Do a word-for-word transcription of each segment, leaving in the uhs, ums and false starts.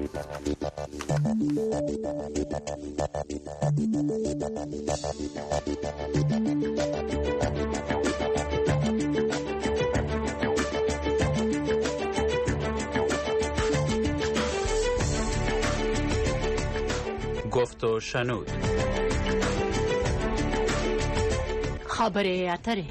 گفت و شنود. خبره اتره.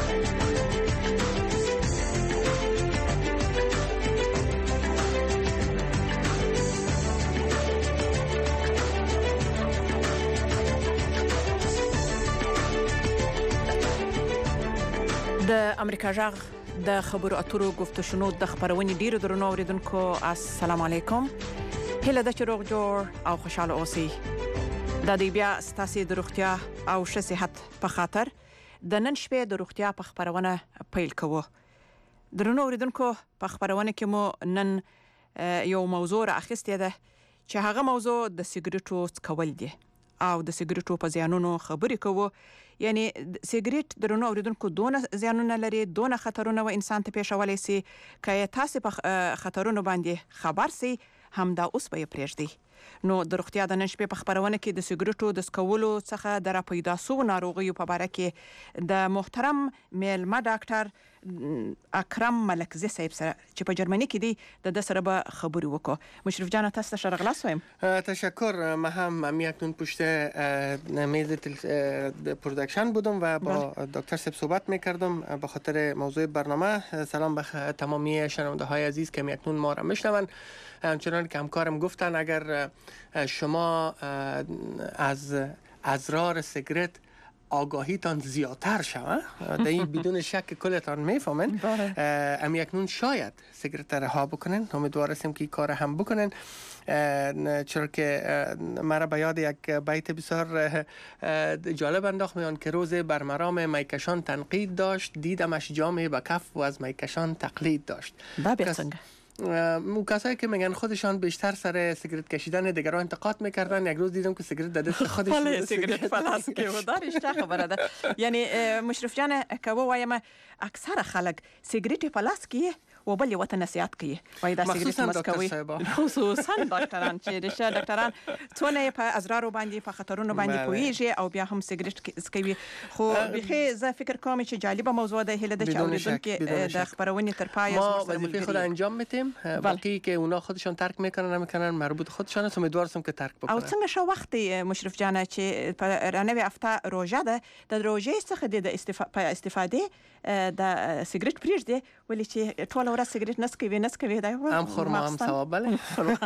د امریکا جغ د خبرو اترو گفت و شنود د خبرونې ډیرو درنو اوریدونکو السلام علیکم. هله د چروغ جوړ او خوشاله اوسئ. د دې بیا ستاسو د روغتیا او ښه صحت په خاطر د نن شپې د روغتیا په خبرونه پیل کوو. درنو اوریدونکو په خبرونه کې مو نن یو موضوع راخسته ده چې هغه موضوع د سیګریټو څکول دي او د سیګریټو په زیانونو خبرې کوو. یعنی سیګریټ درنو اوریدونکو دونه زیانونه لري، دونه خطرونه و انسان ته پیښولای شي. که تاسو په خطرونو باندې خبر سي هم دا اوس به پرېږدي. نو د روغتیا د نن شپې په خبرونه کې د سیګریټو د سکولو څخه د راپیدا سوو ناروغیو په باره کې د محترم میلمه ډاکټر اکرم ملکزی صاحب سره چې په جرمني کې دی د سره به خبرې وکړو. مشرف جان تاسو ته خلاص وایم. تشکر. من هم هم اکنون پشت میز پروداکشن بودم و با دکتر صاحب صحبت میکردم به خاطر موضوع برنامه. سلام به تمامی شنونده های عزیز که اکنون ما را میشنون. همچنان که همکارم گفتن اگر شما از اضرار سیگرت آگاهیتان زیادتر شوه در این بدون شک کلتان میفهمن امی اکنون شاید سیگرت رها بکنن. امیدوار هستیم که این کار هم بکنن، چرا که مرا به یاد یک بیت بسیار جالب انداخت میان که روز بر مرام میکشان تنقید داشت، دیدمش جام به کف و از میکشان تقلید داشت. بابیرسنگ مو کسایی که میگن خودشان بیشتر سر سیگرت کشیدن دیگران انتقاد میکردن، یک روز دیدم که سیگرت داده خودش بله سیگرت فلاس که و دارش تا خبره ده. یعنی مشرف جان که وایم اکثر خلق سیگرت فلاس کیه و بل وطن نصیحت کیه وای دا سیگرت مسکوي، خصوصا دکتران چې رشه دکتران څونه په ازرارو باندې په خطرونو باندې پويږي او بیا هم سیگرت سکوي. خو بخي زه فکر کوم چې جالبه موضوع ده هله د چاودون کې د خبرونې تر پای ما وظیفه خود انجام میدیم، باقی که اونا خودشان ترک میکنن نمیکنن مربوط خودشان است. امیدوارم که ترک بکنن. او څنګه شو وخت مشرف جان چې په رانوي هفته روزه ده د روزه څخه د استفاده د سیگرت پریږدي ولی چې ټول ورځ سیگرت نسکوي نسکوي دا هم خرما هم ثواب. بله.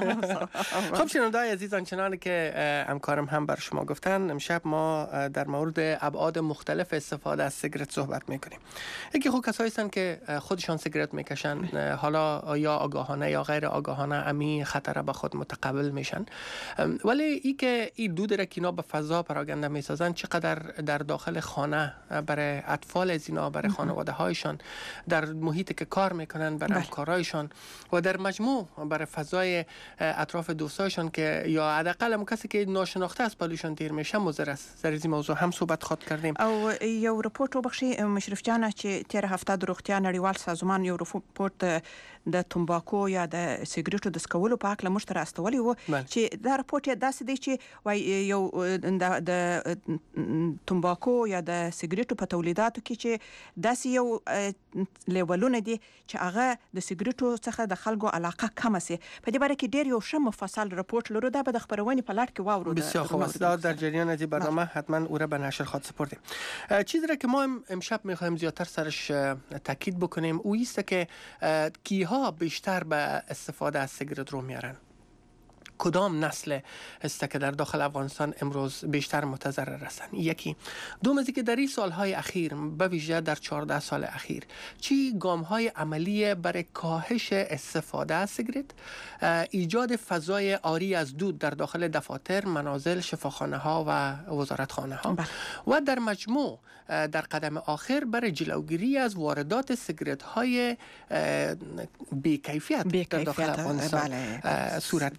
خب شنونده‌های عزیز، آنچنان که همکارم هم بر شما گفتن، امشب ما در مورد ابعاد مختلف استفاده از سیگرت صحبت میکنیم. یکی خود کسایی هستن که خودشان سیگرت میکشن، حالا یا آگاهانه یا غیر آگاهانه امی خطر به خود متقبل میشن، ولی ای که این دود را که اینا به فضا پراگنده میسازن چقدر در داخل خانه برای اطفال از اینا، برای خانواده هایشان، در محیطی که کار میکنن برای همکارایشان و در مجموع برای فضای اطراف دوستایشان که یا حداقل کسی که ناشناخته از پلوشان دیر میشه مضر است. در این موضوع هم صحبت خود کردیم. او یو رپورت وبخشي مشرف جان چې تیر هفته د روغتیا نړیوال سازمان یو رپورت د تمباکو یا د سیګریټو د سکولو په اړه مشتر استولي وو چې دا رپورت داسې دی چې وای یو د تمباکو یا د سیګریټو په تولیداتو کې چې داسې یو لیولونه دي چې هغه د سیګریټو څخه د خلکو علاقه کم سي. په دې باره کې ډیر یو ښه مفصل رپورت لرو، دا به د خبرونې په لړ کې واورو. بسیار خوب است. در جریان از برنامه حتما او را به نشر خواهد سپردیم. چیزی را که ما امشب می‌خوایم زیادتر سرش تاکید بکنیم او است که کیها بیشتر به استفاده از سیگرت رو میارن. کدام نسل است که در داخل افغانستان امروز بیشتر متضرر هستند؟ یکی. دوم از که در این سالهای اخیر به ویژه در چهارده سال اخیر چی گام‌های عملی برای کاهش استفاده از سیگرت، ایجاد فضای عاری از دود در داخل دفاتر، منازل، شفاخانه‌ها و وزارتخانه‌ها و در مجموع در قدم آخر برای جلوگیری از واردات سیگرت‌های بی‌کیفیت در داخل افغانستان صورت گرفت.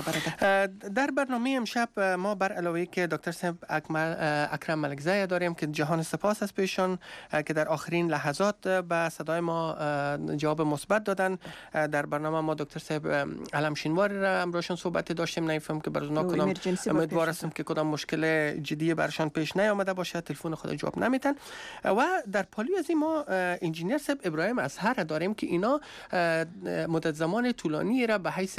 خبره ده؟ در برنامه امشب ما بر علاوه که دکتر صاحب اکرم ملکزی داریم که جهان سپاس از پیشون که در آخرین لحظات به صدای ما جواب مثبت دادن. در برنامه ما دکتر صاحب علم شینوار را امروزشون صحبت داشتیم، نمیفهم که برای اونا کدام امیدوار هستم که کدام مشکل جدی برشان پیش نیامده باشه، تلفن خود جواب نمیتن. و در پالی از این ما انجینیر صاحب ابراهیم اظهر داریم که اینا مدت زمان طولانی را به حیث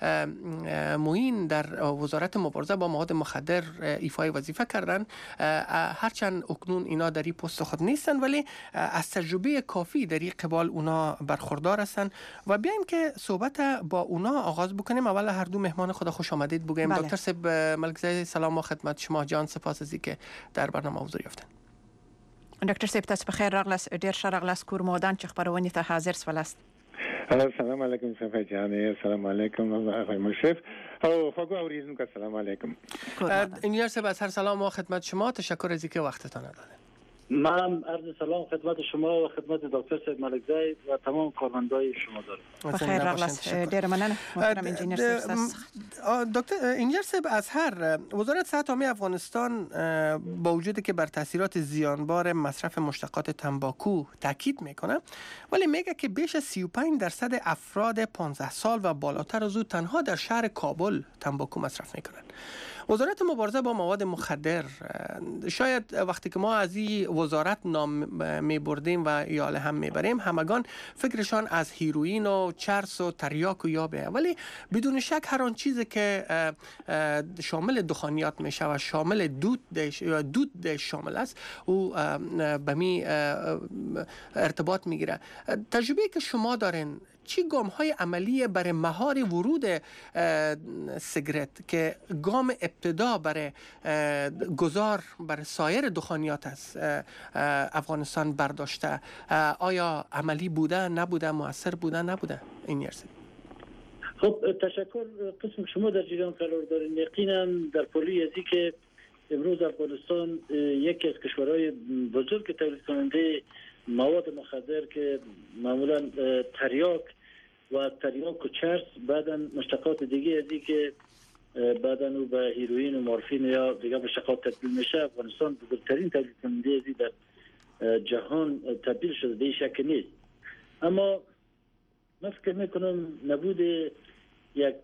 معین در وزارت مبارزه با مواد مخدر ایفای وظیفه کردن، هرچند اکنون اینا در این پست خود نیستن ولی از تجربه کافی در این قبال اونا برخوردار هستن و بیایم که صحبت با اونا آغاز بکنیم. اول هر دو مهمان خدا خوش آمدید بگیم. بله. دکتر صاحب ملکزی سلام و خدمت شما. جان سپاس از اینکه در برنامه حضور یافتن. دکتر صاحب تاسو بخیر راغلاس، ډیر ښه راغلاس کور مودان چې خبرونه ته حاضر سولاست. السلام علیکم صفای جانې، السلام علیکم آقای مشرف او خوږو اوریدونکو السلام علیکم. انجینیر صاحب از هر سلام و خدمت شما، تشکر از اینکه وقتتان دادید. منم عرض سلام خدمت شما و خدمت دکتر صاحب ملکزی و تمام کارمندای شما دارم. بخیر راغلاس، ډیر مننه محترم انجینیر صاحب. دکتر انجینیر صاحب اظهر، وزارت صحت عامه افغانستان با وجودی که بر تاثیرات زیانبار مصرف مشتقات تنباکو تاکید میکنه ولی میگه که بیش از سی و پنج درصد افراد پانزده سال و بالاتر از او تنها در شهر کابل تنباکو مصرف میکنن. وزارت مبارزه با مواد مخدر، شاید وقتی که ما از این وزارت نام می بردیم و یاله هم می بریم همگان فکرشان از هیروئین و چرس و تریاک و یابه، ولی بدون شک هر آن چیزی که شامل دخانیات میشه و شامل دود یا دود شامل است او به می ارتباط میگیره. تجربه که شما دارین چی گام های عملی برای مهار ورود سیگرت که گام ابتدا برای گذار برای سایر دخانیات از افغانستان برداشته، آیا عملی بوده نبوده، مؤثر بوده نبوده؟ این یرسی. خب تشکر. قسم شما در جریان قرار دارین. یقینا در پلی ازی که امروز افغانستان یکی از کشورهای بزرگ تولید کننده مواد مخدر که معمولا تریاک و تریاک و چرس بعداً مشتقات دیگه ازی که بعداً او به هیروئین و مورفین یا دیگه مشتقات تبدیل میشه، افغانستان بزرگترین تولید کننده ازی در جهان تبدیل شده، به شک نیست. اما من فکر میکنم نبود یک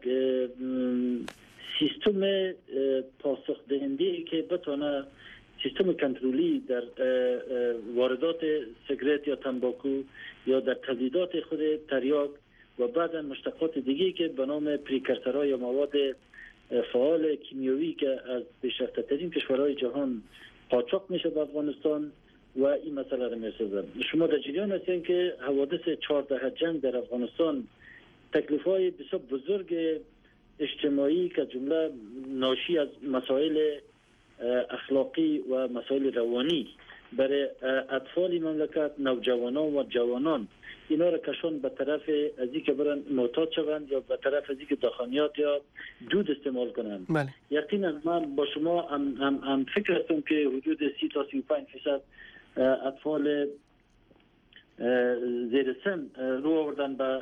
سیستم پاسخ دهنده که بتونه سیستم کنترلی در واردات سیگرت یا تنباکو یا در تولیدات خود تریاک و بعدا مشتقات دیگه که به نام پریکرسرها یا مواد فعال کیمیایی که از پیشرفته‌ترین کشورهای جهان قاچاق میشه به افغانستان و این مسئله را میسازه. شما در جریان هستین که حوادث چهار دهه جنگ در افغانستان تکلیف‌های بسیار بزرگ اجتماعی که جمله ناشی از مسائل اخلاقی و مسائل روانی برای اطفال مملکت، نوجوانان و جوانان، اینا را کشان به طرف از اینکه برن معتاد شوند یا به طرف از اینکه دخانیات یا دود استعمال کنند. بله. یقینا من با شما هم, هم, هم فکر هستم که حدود سی تا سی و پنج درصد اطفال زیر سن رو آوردن به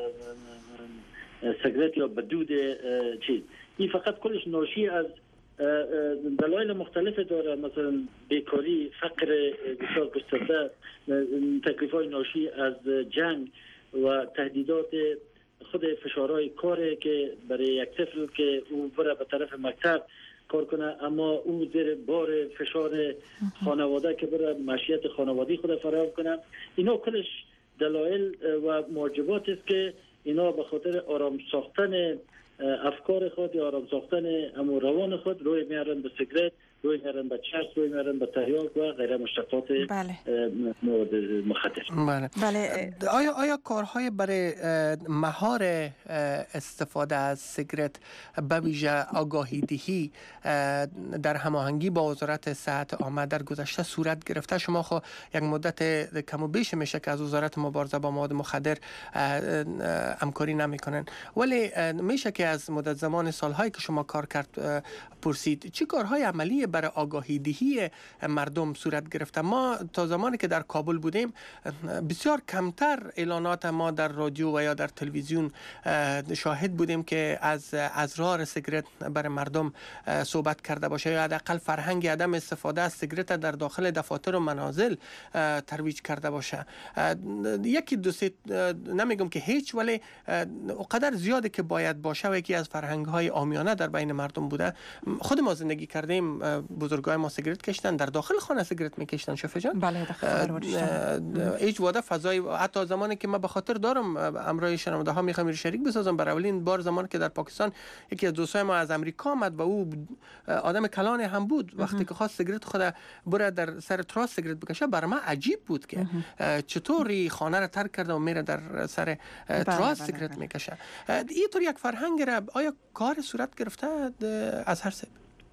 سیگرت یا به دود چیز. این فقط کلش ناشی از دلایل مختلف داره، مثلا بیکاری، فقر بسیار گسترده، تکلیف‌های ناشی از جنگ و تهدیدات خود فشارهای کاره که برای یک طفل که او بره به طرف مکتب کار کنه اما او زیر بار فشار خانواده که بره معیشت خانوادگی خود فراهم کنه، اینا کلش دلایل و موجبات است که اینا به خاطر آرام ساختن افکار خود یا آرام ساختن امو روان خود روی میارن به سیگرت، روی میارن به چرس، روی میارن به تریاک و غیره مشتقات بله. مواد مخدر. بله. بله. آیا آیا کارهای برای مهار استفاده از سیگرت به ویژه آگاهی دهی در هماهنگی با وزارت صحت عامه در گذشته صورت گرفته؟ شما خو یک مدت کم و بیش میشه که از وزارت مبارزه با مواد مخدر همکاری نمیکنن، ولی میشه که از مدت زمان سالهایی که شما کار کرد پرسید. چه کارهای عملی برای آگاهی دهی مردم صورت گرفته؟ ما تا زمانی که در کابل بودیم بسیار کمتر اعلانات ما در رادیو و یا در تلویزیون شاهد بودیم که از اضرار سیگرت برای مردم صحبت کرده باشه یا حداقل فرهنگ عدم استفاده از سیگرت در داخل دفاتر و منازل ترویج کرده باشه. یکی دو سه نمیگم که هیچ، ولی اونقدر زیاده که باید باشه و یکی از فرهنگ‌های عامیانه در بین مردم بوده. خود ما زندگی کردیم، بزرگای ما سیگرت کشیدن، در داخل خانه سیگرت میکشیدن. شفیع جان بله هیچ واده فضای، حتی زمانی که ما به خاطر دارم امرای شنونده ها میخوام شریک بسازم، برای اولین بار زمانی که در پاکستان یکی از دوستای ما از امریکا آمد و او آدم کلان هم بود، وقتی که خواست سیگرت خود بره در سر تراس سیگرت بکشه، برای ما عجیب بود که چطوری خانه را ترک کرده و میره در سر تراس سیگرت میکشه. این طور یک فرهنگ را آیا کار صورت گرفته از هر سه؟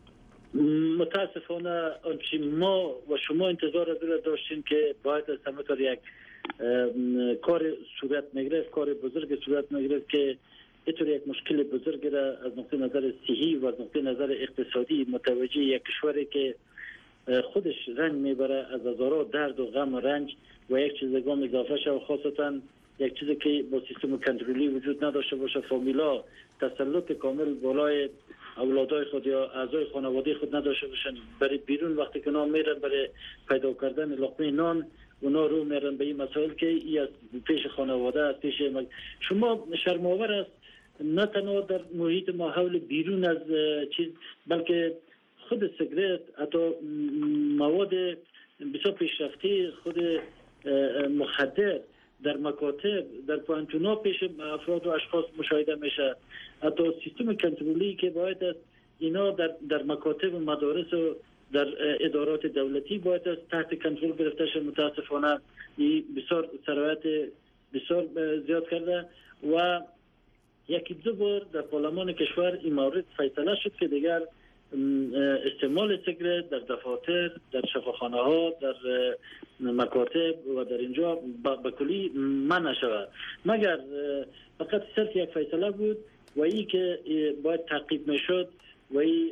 متاسفانه آنچه ما و شما انتظار از داشتیم که باید از همه طور یک کار صورت میگرفت، کار بزرگ صورت میگرفت که اینطور یک مشکل بزرگ را از نقطه نظر صحی و از نقطه نظر اقتصادی متوجه یک کشوری که خودش رنج میبره از هزاران درد و غم و رنج و یک چیز دیگه اضافه شد، و خاصتا یک چیزی که با سیستم کنترلی وجود نداشته باشه، فامیلا تسلط کامل بالای اولادای خود یا اعضای خانواده خود نداشته باشن، برای بیرون وقتی که نام میرن برای پیدا کردن لقمه نان، اونا رو میرن به این مسائل که ای از پیش خانواده، از پیش مگ... شما شرم‌آور است نه تنها در محیط ماحول بیرون از چیز، بلکه خود سیگرت، حتی مواد بسیار پیشرفته خود مخدر در مکاتب، در پانتونا پیش افراد و اشخاص مشاهده میشه. حتی سیستم کنترلی که باید است اینا در در مکاتب و مدارس و در ادارات دولتی باید است تحت کنترل گرفته شد. متاسفانه این بسیار سرایت بسیار زیاد کرده و یکی دو بار در پارلمان کشور این مورد فیصله شد که دیگر استعمال سیگرت در دفاتر، در شفاخانه ها، در مکاتب و در اینجا به کلی منع شود، مگر فقط صرف یک فیصله بود و ای که باید تعقیب میشد و ای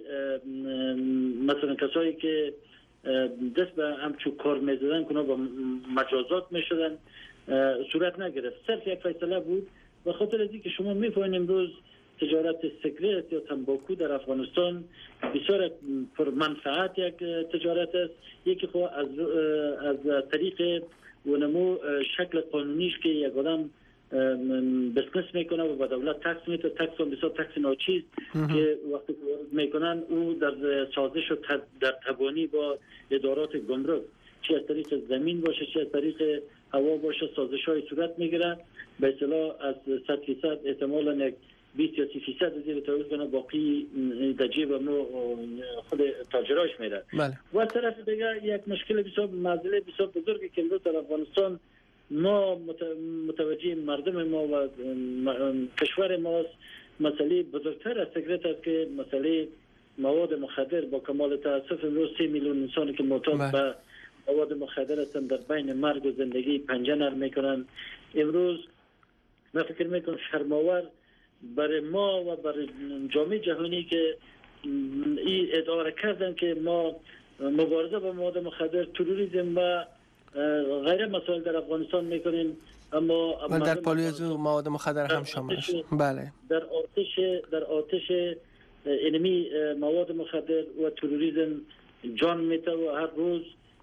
مثلا کسایی که دست به همچون کار میزدن کنه با مجازات میشدن صورت نگرفت. صرف یک فیصله بود. و خاطر از که شما میفهمید امروز تجارت سیگرت یا تنباکو در افغانستان بسیار پر منفعت یک تجارت است. یکی خو از از طریق ونمو شکل قانونیش که یک آدم بسنس میکنه و با دولت تکس میده، تکس هم بسیار تکس ناچیز که وقتی میکنن او در سازش و در تبانی با ادارات گمرک، چه از طریق زمین باشه چه از طریق هوا باشه، سازش های صورت میگیره. به اصطلاح از صد فیصد احتمالاً یک بیست یا سی فیصد زیر تعرض کنه، باقی در جیب مو خود تاجرایش میره. و از طرف دیگه یک مشکل بسیار مسئله بسیار بزرگی که امروز در افغانستان ما متوجه مردم ما و کشور ماست، مسئله بزرگتر از سیگرت است که مسئله مواد مخدر. با کمال تاسف امروز سه میلیون انسانی که معتاد به مواد مخدر هستن در بین مرگ و زندگی پنجه نرم میکنن. امروز من فکر میکنم شرم‌آور برای ما و برای جامعه جهانی که این ادعا کردن که ما مبارزه با مواد مخدر، تروریسم و غیر مسائل در افغانستان میکنیم، اما در پالیوزو مواد مخدر هم شامل است. بله. در آتش در آتش انمی مواد مخدر و تروریسم جان میته و هر روز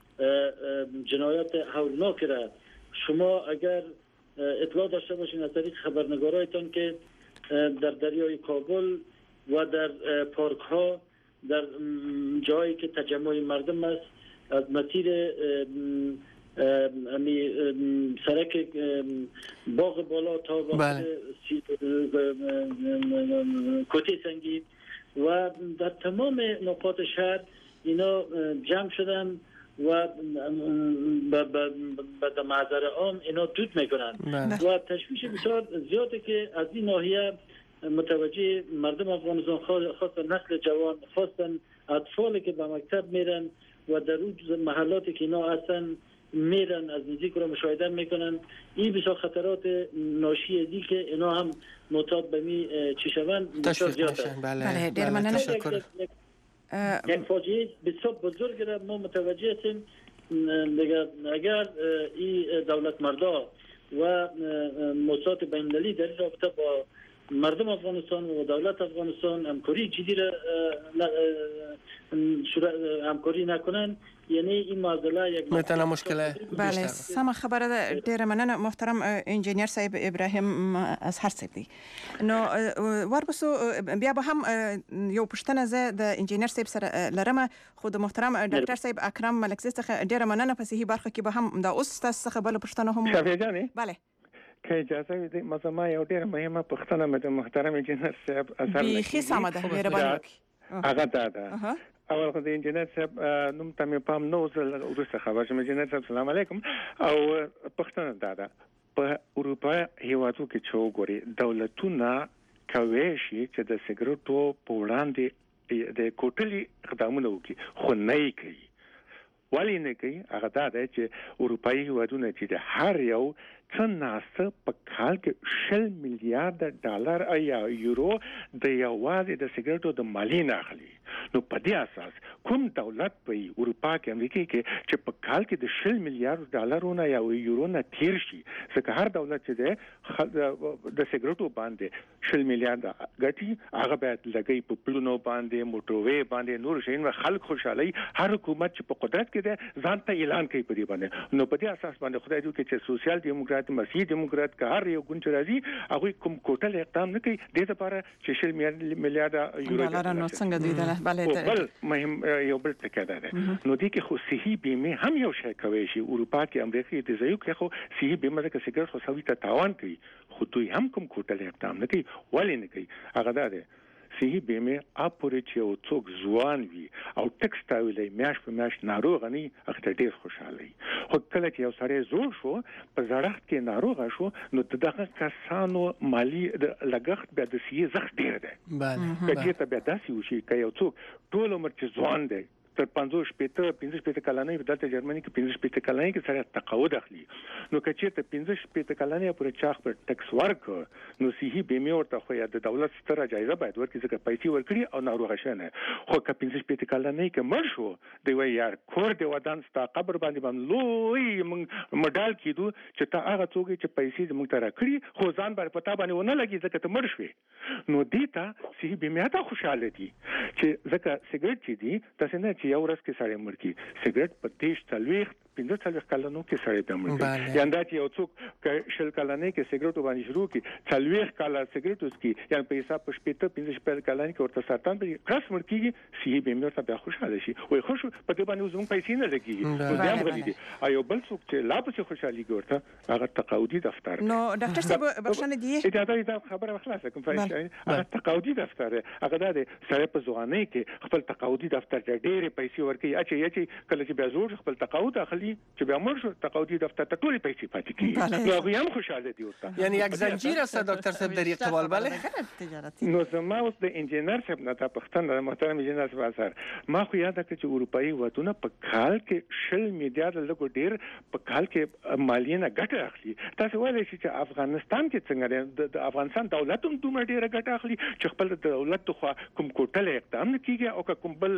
جنایات هولناک را شما اگر اطلاع داشته باشین از طریق خبرنگارایتان که در دریای کابل و در پارک ها، در جایی که تجمع مردم است، از مسیر سرک باغ بالا تا باغ کوته سنگی و در تمام نقاط شهر اینا جمع شدن و به محضر عام اینا دود میکنن و تشویش بسیار زیاده که از این ناحیه متوجه مردم افغانستان، خاصا نسل جوان، خاصا اطفالی که به مکتب میرن و در اون محلاتی که اینا هستن میرن از نزدیک رو مشاهده میکنن. این بسیار خطرات ناشی ازی که اینا هم معتاد به می چی شوند بسیار زیاد است. بله ډیر مننه. تشکر. یک فاجعه بسیار بزرگ را ما متوجه هستیم. دیگر اگر این دولت مردا و موسسات بین‌المللی در رابطه با مردم افغانستان و دولت افغانستان همکاری جدی را همکاری نکنن، یعنی این معضله یک میتونه مشکل. بله سم خبره ده. ډیر مننه محترم انجینیر صاحب ابراهیم از هر صاحب دی. نو وربسو بیا به هم یو پښتنه زه د انجینیر صاحب سره لرم، خو د محترم ډاکټر صاحب اکرم ملکزی څخه ډیر مننه په صحیح برخه کې به هم د اوس تاسو څخه بل پښتنه هم شافعي جانې. بله که اجازه وي د مزما یو ډیر مهمه پښتنه مې د محترم انجینیر صاحب اثر بیخي سمه ده مهرباني وکړئ. هغه دا ده اول خو د انجینیر صاحب نوم ته مې پام نه اوس وروسته خبر شوم. انجینیر صاحب سلام علیکم. او پښتنه دا ده په اروپا هیوادو کې چې وګوري دولتونه کوي شي چې د سیګریټو په وړاندې د کوټلي اقدامونه وکړي، خو نه یې کوي. ولی نه کوي؟ هغه دا ده چې اروپایي هیوادونه چې د هر یو څه ناسته په کال کې شل میلیارډ ډالر یا یورو د یوازې د سیګریټو د مالیې نه اخلي. نو په دې اساس کوم دولت په اروپا کې امریکا کې چې په کال کې د شل میلیارډ ډالرونو یا یورو نه تیر شي، ځکه هر دولت چې د سیګریټو باندې شل میلیارډ ګټي هغه باید لګي په پلونو باندې، موټروي باندې، نور شین خلک خوشالي. هر حکومت چې په قدرت کې ده ځان ته اعلان کوي په دې باندې. نو په دې اساس باندې خدای دې چې سوشل دیموکرات مسیحي دیموکرات که هر یو ګوند راځي هغه کوم کوټل اقدام نه کوي د لپاره چې شل میلیارډ یورو ډالر نو څنګه دی ده. بله بل مهم یو بل څه ده نو دي کې خو صحي بیمه هم یو شی کوي شي. اروپا کې امریکا کې د زیو کې خو صحي بیمه د سیګریټ خو سوي ته تاوان کوي، خو دوی هم کوم کوټل اقدام نه کوي. ولی نه کوي؟ هغه دا ده صحي بیمه اپورې چې او څوک ځوان وي او ټکس تاویلې میاش په میاش ناروغ نه اخته ډیر خوشاله. خو کله چې یو سړی زوړ شو په زړښت کې ناروغ شو نو دغه کسانو مالی لګښت به د صحي زخ ډیر ده. بله کله ته به داسي وشي که یو څوک ټول عمر چې ځوان دی تر پنځوس شپېته پنځه شپېته کلنۍ په دلته جرمني کې پنځه شپېته کلنۍ کې سره تقاعد اخلي. نو که چېرته پنځه شپېته کلنۍ پورې چا خپل ټکس ورکړ نو صحي بیمې ورته خو یا د دولت ستره جایزه باید ورکړي ځکه پیسې ورکړي او ناروغه شوی نه. خو که پنځه شپېته کلنۍ کې مړ شو دی وایي یار کور دې ودان ستا قبر باندې باندې لوی موږ مډال کېدو چې تا هغه څوک چې پیسې موږ ته راکړي خو ځان باندې پتا باندې ونه لګي ځکه ته مړ شوې. نو دې ته صحي بیمې ته خوشاله دي چې ځکه سیګریټ چې دي تاسو نه چې یو ورځ کې سړی مړ کی. سیګریټ په دیش تلويخ پنځه څلوېښت کلونو کې سړی ته مړ کی. یا دا چې یو څوک شل کلنۍ کې سیګریټ باندې شروع کی څلوېښت کاله سیګریټ وسکي یا په حساب په شپږ پنځه شپږ کلنۍ کې ورته سرطان به کراس مړ کیږي. صحي بیمه ته بیا خوشاله شي وای خوش په دې باندې زموږ پیسې نه لګيږي. نو دا هم غلي دي. ایو بل څوک چې لا په خوشالي ګورته هغه تقاعدي دفتر. نو ډاکټر صاحب بخښنه دی اجازه دا خبره خلاصه کوم فایده هغه تقاعدي دفتر هغه دا سره په ځوانۍ کې خپل تقاعدي دفتر ته ډېرې پیسې ورکړي. اچي اچي کله چې بیا زوړ خپل تقاعد اخلي چې بیا مړ شو تقاعدي دفتر ته ټولې پیسې پاتې کیږي. نو هغه هم خوشاله دي ورته. یعنی یک زنجیر است دکتر صاحب در اقبال. بله نو زما اوس د انجینر صاحب نه تا پښتنه محترم انجینر صاحب اثر ما خو یاد کړ چې اروپایي وطنونه په کال کې شل میلیارډ لګو ډیر په کال کې مالیه نه ګټه اخلي. تاسو وایئ چې افغانستان کې څنګه د افغانستان دولت هم دومره ډیره ګټه اخلي چې خپل دولت خو کوم کوټل اقدام نه کیږي او کوم بل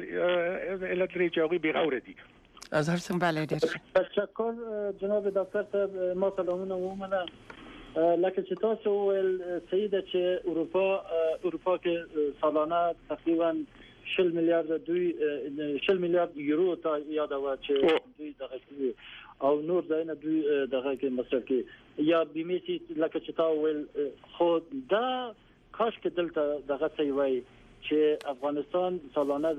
علت لري چې هغه بیغوره دي. از هر سم بله ډیر تشکر جناب دکتر صاحب. ما سلامونه ومنه لکه چې تاسو ول سیده چې اروپا اروپا کې سالانه تقریبا شل میلیارډ دوی شل میلیارډ یورو ته یادوه چې دوی دغه کوي او نور ځایونه دوی دغه کې مصرف کوي یا بیمه چې لکه چې تاسو ول خو دا کاش کې دلته دغه څه وای چې افغانستان سالانه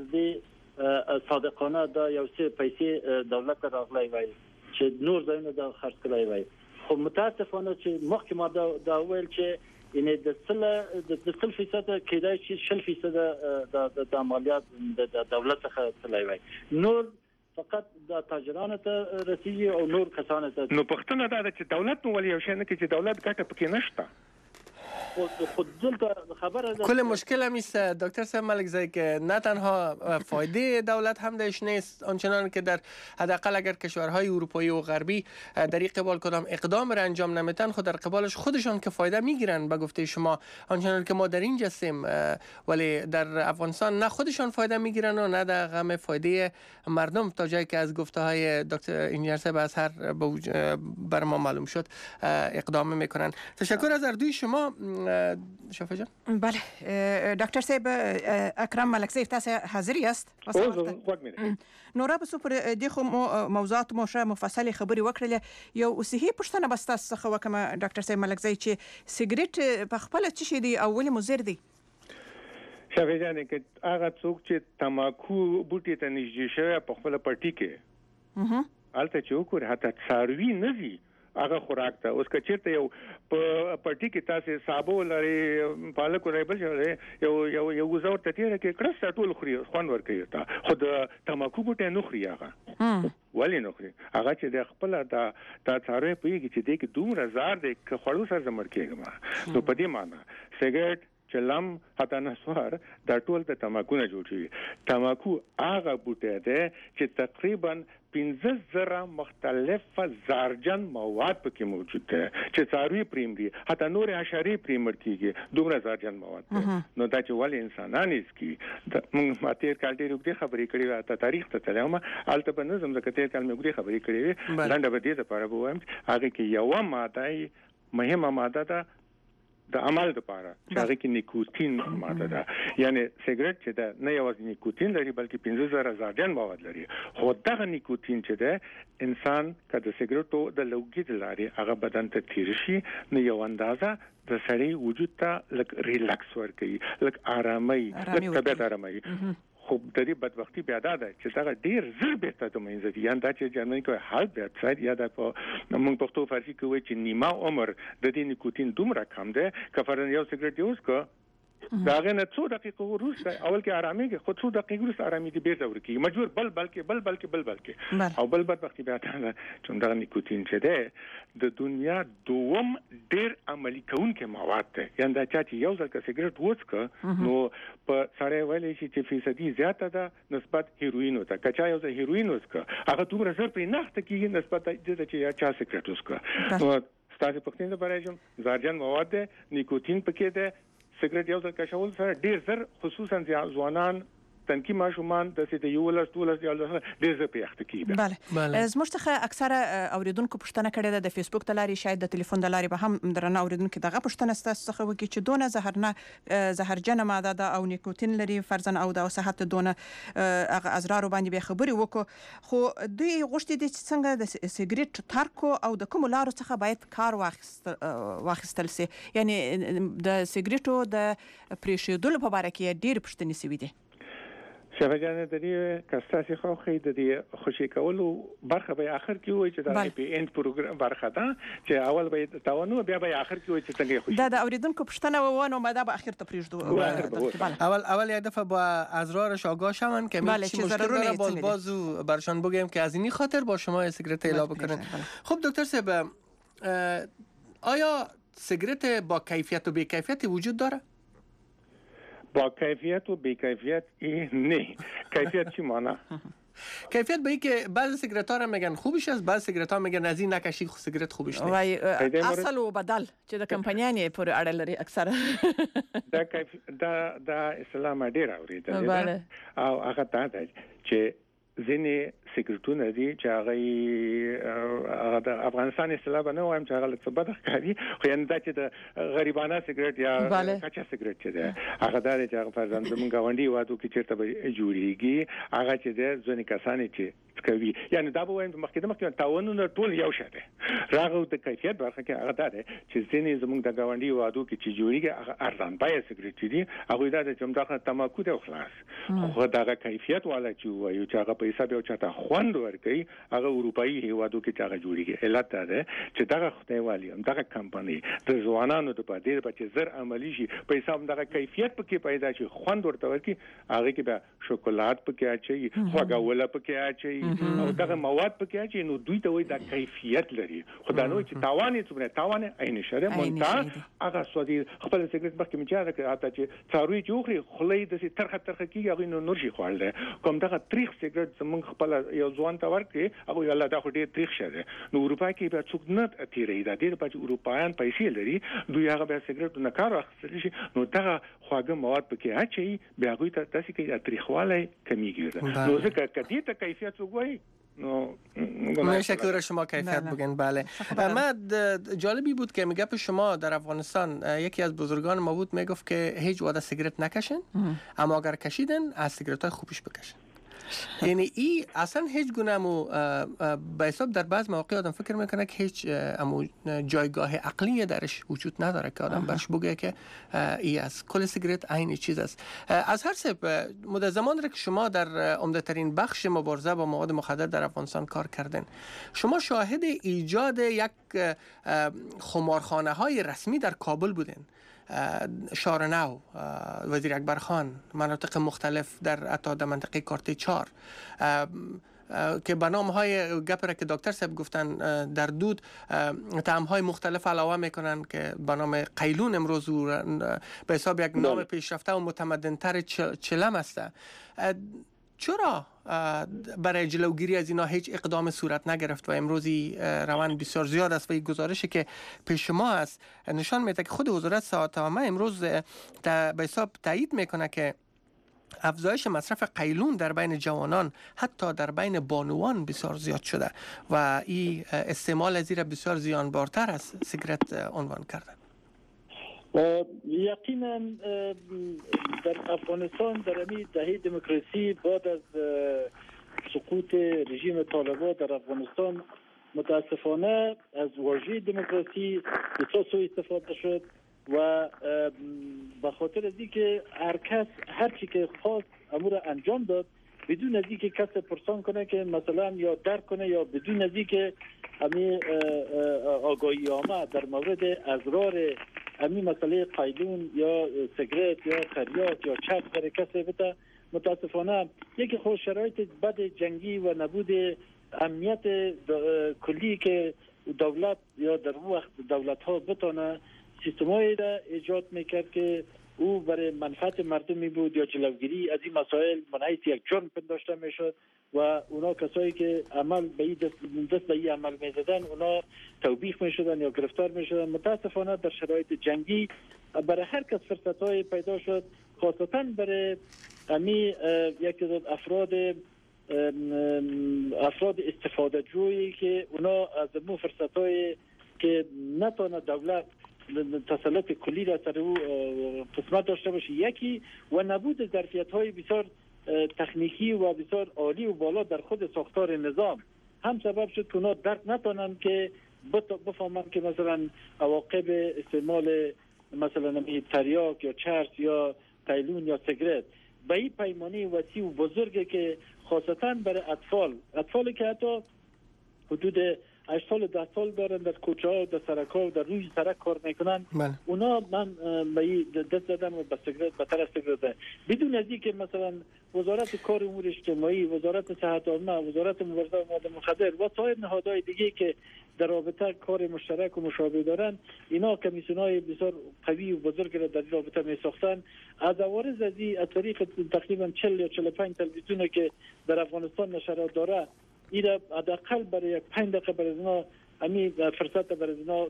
دې صادقانه دا یو څه پیسې دولت راغلی وای چې نور ځایونه د خرڅ کړی وای. خو متاسفانه چې مخکې ما دا دا ویل چې یعنی د سل د سل فیصد کېدای شي شل فیصد د د عملیات د دولت څخه تلای وای نور فقط د تاجرانو ته رسیدي او نور کسانو ته. نو پښتنه دا چې دولت نو ولې یو شی نه کې چې دولت ګټه پکې نشته. خود خود دلته خبر از کل مشکل هم است دکتر صاحب ملکزی که نه تنها فایده دولت هم درش نیست آنچنان که در حداقل اگر کشورهای اروپایی و غربی در این قبال کدام اقدام را انجام نمیتن خود در قبالش خودشان که فایده میگیرن به گفته شما آنچنان که ما در اینجا هستیم ولی در افغانستان نه خودشان فایده میگیرن و نه در غم فایده مردم تا جایی که از گفته های دکتر انجینیر صاحب از هر بر ما معلوم شد اقدام میکنن. تشکر از اردوی شما شفا جان. بله دکتر صاحب اکرم ملکزی تاسو حاضر یاست؟ نو را بسو پر دغه موضوعات مو شه مفصل خبري وکړل یو صحیح پښتنه بس تاسو څخه وکم ډاکټر صاحب ملکزی چې سیګریټ په خپل څه شي دی او ولې مضر دی؟ شفا جان کې هغه څوک چې تماکو بوټي ته نږدې شوی په خپل پټی کې الته چې وکړي حتی څاروي نه وي هغه خوراک ته اوس کچېرته یو په پټی کې تاسو صابو لري پالک لري بل یو یو یو وزور ته تیر کې کړه ټول خوري خوان ور کوي تا خود تماکو بوټي نه خوري هغه ولی نه خوري هغه چې د خپل د تا څاروي پیږي چې د کې دومره زار د خړو سره زمر کېږي نو په دې معنی سیګریټ چلم حتی نسوار دا ټول د تماکو نه جوړ شوی. تماکو هغه بوټی دی چې تقریبا پنځه زره مختلف زهرجن مواد پکې موجود دي چې څاروي پریم دي حتی نور حشرې پریم کیږي دومره زهرجن مواد نو دا چې ولې انسانان اسکی موږ ماتیر کال ډېر وګړي خبرې کړې ته تاریخ ته تلم الته په نظم د کتیر کال مې وګړي خبرې کړې لنډه به دې لپاره ووایم هغه کې یو ماده مهمه ماده ده د عمل لپاره چې هغه کې نیکوتین ماده ده یعنی سیګریټ چې ده نه یوازې نیکوتین لري بلکې پنځه زره زهرجن مواد لري خو دغه نیکوتین چې ده انسان که د سیګریټو د لوګي د لارې هغه بدن ته تیر شي نو یو اندازه د سړي وجود ته لک ریلاکس ورکوي لک آرامي لک طبیعت آرامي خو د دې بدبختی بیا دا ده چې دا ډیر زر به ته مینځي یان دا چې جرمني کوي حال به ساید یا د موږ پښتو فارسی کوي چې نیمه عمر د دې نیکوتین دومره کم ده کفرن یو سیګریټ یوز کو دا غنه څو دقیقې وروسته اول کې آرامي کې خو څو دقیقې وروسته آرامي دي بیرته ورکی مجبور بل بلکې بل بلکې بل بلکې او بل بدبختی بیا دا چې دا نیکوتین چې ده د دنیا دوم ډیر عملی کوونکې مواد ده یان دا چې یو ځل کې سیګریټ وڅکه نو په سره ویلې شي چې فیصدي زیاته ده نسبت هیروین ته کچا یو ځل هیروین وڅکه هغه دومره زر په نخت کې نسبت د چې چا سیګریټ وڅکه نو ستاسو پښتنه لپاره کوم زهرجن مواد ده نیکوتین پکې ده سیګریټ یو ځل کشول سره ډیر زر خصوصا ځوانان تنکی ماشومان د سې د یو ولس ټولس یا ډیر زر په اخته کیږي. بله زموږ څخه اکثره اوریدونکو پوښتنه کړې ده د فیسبوک د لارې شاید د ټلیفون د لارې به هم درنه اوریدونکو دغه پوښتنه ستاسو څخه وکړي چې دونه زهرنه زهرجنه ماده ده او نیکوتین لري فرضاً او د صحت دونه هغه اضرار باندې به خبري وکړو خو دوی غوښتي دي چې څنګه د سیګریټ تارکو او د کوم لارو څخه باید کار واخیست واخیستل سي یعنی د سیګریټو د پریښودلو په اړه کې ډېر پوښتنې سوي دي. شفا جان د دې کستاسي خو خې د دې خوشي کولو برخه به اخر کې وای چې دا پی اند پروګرام برخه ده چې اول به تاونو بیا به اخر کې وای چې څنګه خوشي دا د اوریدونکو پښتنه وونه ما دا به اخر ته پریږدو اول اول یک دفعه با ازرارش آگاه شون که بله چه ضرورت داره باز بازو برشان بگیم که از این خاطر با شما سیگرت اعلام بکنن. خب دکتر صاحب آیا سیگرت با کیفیت و بی کیفیت وجود داره؟ با کیفیت و بی کیفیت نه کیفیت چی معنی؟ کیفیت به این که بعضی سیگرت ها را میگن خوبش است بعضی سیگرت ها میگن از این نکشی سیگرت خوبش نیست اصل و بدل چې د کمپانیانې پر اړه لري اکثره دا دا دا اسلام ډیر اوریدل او هغه دا چې ځینې سیګریټونه دي چې هغه د افغانستان اصطلاح نه وایم چې هغه څه بد ښکاري خو یعنې دا چې د غریبانه سیګریټ یا کچا سیګریټ چې ده هغه دا چې هغه فرضاً زموږ غونډي وادو کې چیرته به جوړیږي هغه چې ده ځینې کسان چې کوي یعنی دا به وایم مخکې د مخکې تاوانونه ټول یو شته راغو د کیفیت برخه کې هغه دا ده چې ځینې زموږ د غونډي وادو کې چې جوړیږي هغه ارزان بیه سیګریټ دي هغه دا چې موږ د تماکو ته خلاص خو دا کیفیت والا چې وایو چې هغه په په حساب یو چاته خوند ورکړي هغه اروپאי هیوادو کې هغه جوړیږي. علت دا چې دغه خدایوالي هم دغه کمپنۍ د ځوانانو د پدې په چې زر عملی شي په حساب دغه کیفیت پکې پیدا شي خوند ورته ورکړي هغه کې به شوکولات پکې اچي خوږوله پکې اچي او دغه مواد پکې اچي نو دوی ته وایي دا کیفیت لري. خدای نو چې تاوان یې څومره تاوان عین شره مونږه هغه سودی خپل سیګریټ مخکې مچاره کې اته چې څاروي جوخري خلې د سي ترخه ترخه کیږي هغه نو نور شي خوړل کوم دغه تاریخ سیګریټ زمونږ خپل یو ځوان ته ورکړي هغه الله دا خو ډېر تاریخ شه نو اروپا کې به څوک نه تیری دا ډېر په اروپایان پیسې لري دوی هغه به سیګریټ نه کار اخیستل شي نو دغه خواږه مواد پکې اچي بیا هغه ته تاسو کې تاریخواله کمیږي نو ځکه کدی ته کیفیت وګورئ نو متشکرم شما کیفیت بگین. بله من جالبی بود که میگه به شما در افغانستان یکی از بزرگان ما بود میگفت که هیچ وقت سیگرت نکشین اما اگر کشیدن از سیگرت های خوبش بکشین. یعنی ای اصلا هیچ گونه مو به حساب در بعض مواقع آدم فکر میکنه که هیچ امو جایگاه عقلی درش وجود نداره که آدم برش بگه که ای از کل سیگرت عین چیز است. از هر سب مدت زمان را که شما در عمده ترین بخش مبارزه با مواد مخدر در افغانستان کار کردن شما شاهد ایجاد یک خمارخانه های رسمی در کابل بودین. شارنو، وزیر اکبر خان، مناطق مختلف در عطا در منطقه کارت چار که به نام های گپره که دکتر صاحب گفتن در دود طعم های مختلف علاوه میکنن که به نام قیلون امروز به حساب یک نام پیشرفته و متمدن تر چلم است. چرا برای جلوگیری از اینا هیچ اقدام صورت نگرفت و امروزی روند بسیار زیاد است و این گزارشی که پیش ما است نشان میده که خود وزارت صحت عامه امروز به حساب تایید میکنه که افزایش مصرف قیلون در بین جوانان حتی در بین بانوان بسیار زیاد شده و این استعمال زیر بسیار زیانبارتر از سیگرت عنوان کرده. یقینا در افغانستان در این دهه دموکراسی بعد از سقوط رژیم طالبان در افغانستان متاسفانه از واژه دموکراسی بسیار سوء استفاده شد و به خاطر از اینکه هر کس هر چی که خواست امور انجام داد بدون از اینکه کس پرسان کنه که مثلا یا درک کنه یا بدون از اینکه همین آگاهی نامه در مورد اضرار همین مسئله قیلون یا سیگرت یا تریاک یا چرس در کسی بده. متاسفانه یکی خود شرایط بد جنگی و نبود امنیت کلی که دولت یا در وقت دولت ها بتانه سیستمایی را ایجاد میکرد که او برای منفعت مردمی بود یا جلوگیری از این مسائل منعیت یک جرم پنداشته میشد و اونا کسایی که عمل به این دست, دست به این عمل میزدن اونا توبیخ میشدن یا گرفتار میشدن. متاسفانه در شرایط جنگی برای هر کس فرصت های پیدا شد خاصتا برای امی یک افراد افراد استفاده جویی که اونا از مو فرصت های که نتونه دولت تسلط کلی را سر او قسمت داشته باشه یکی و نبود ظرفیت های بسیار تکنیکی و بسیار عالی و بالا در خود ساختار نظام هم سبب شد که اونا درک نتونن که بفهمن که مثلا عواقب استعمال مثلا تریاک یا چرس یا قیلون یا سیگرت به این پیمانه وسیع و بزرگه که خاصتا برای اطفال اطفالی که حتی حدود هشت سال ده سال دارن در کوچه ها در سرک ها در روی سرک کار میکنن بله. اونا من به دست دادم و به سیگرت به طرف سیگرت بدون از اینکه مثلا وزارت کار امور اجتماعی وزارت صحت عامه وزارت مبارزه با مواد مخدر و سایر نهادهای دیگه که در رابطه کار مشترک و مشابه دارن اینا کمیسیونای بسیار قوی و بزرگ را در رابطه می ساختن. از عوارض از این از طریق تقریبا چهل یا چهل و پنج تلویزیون که در افغانستان نشرات داره ایره حداقل برای یک پنج دقیقه برای اینا همین فرصت برای اینا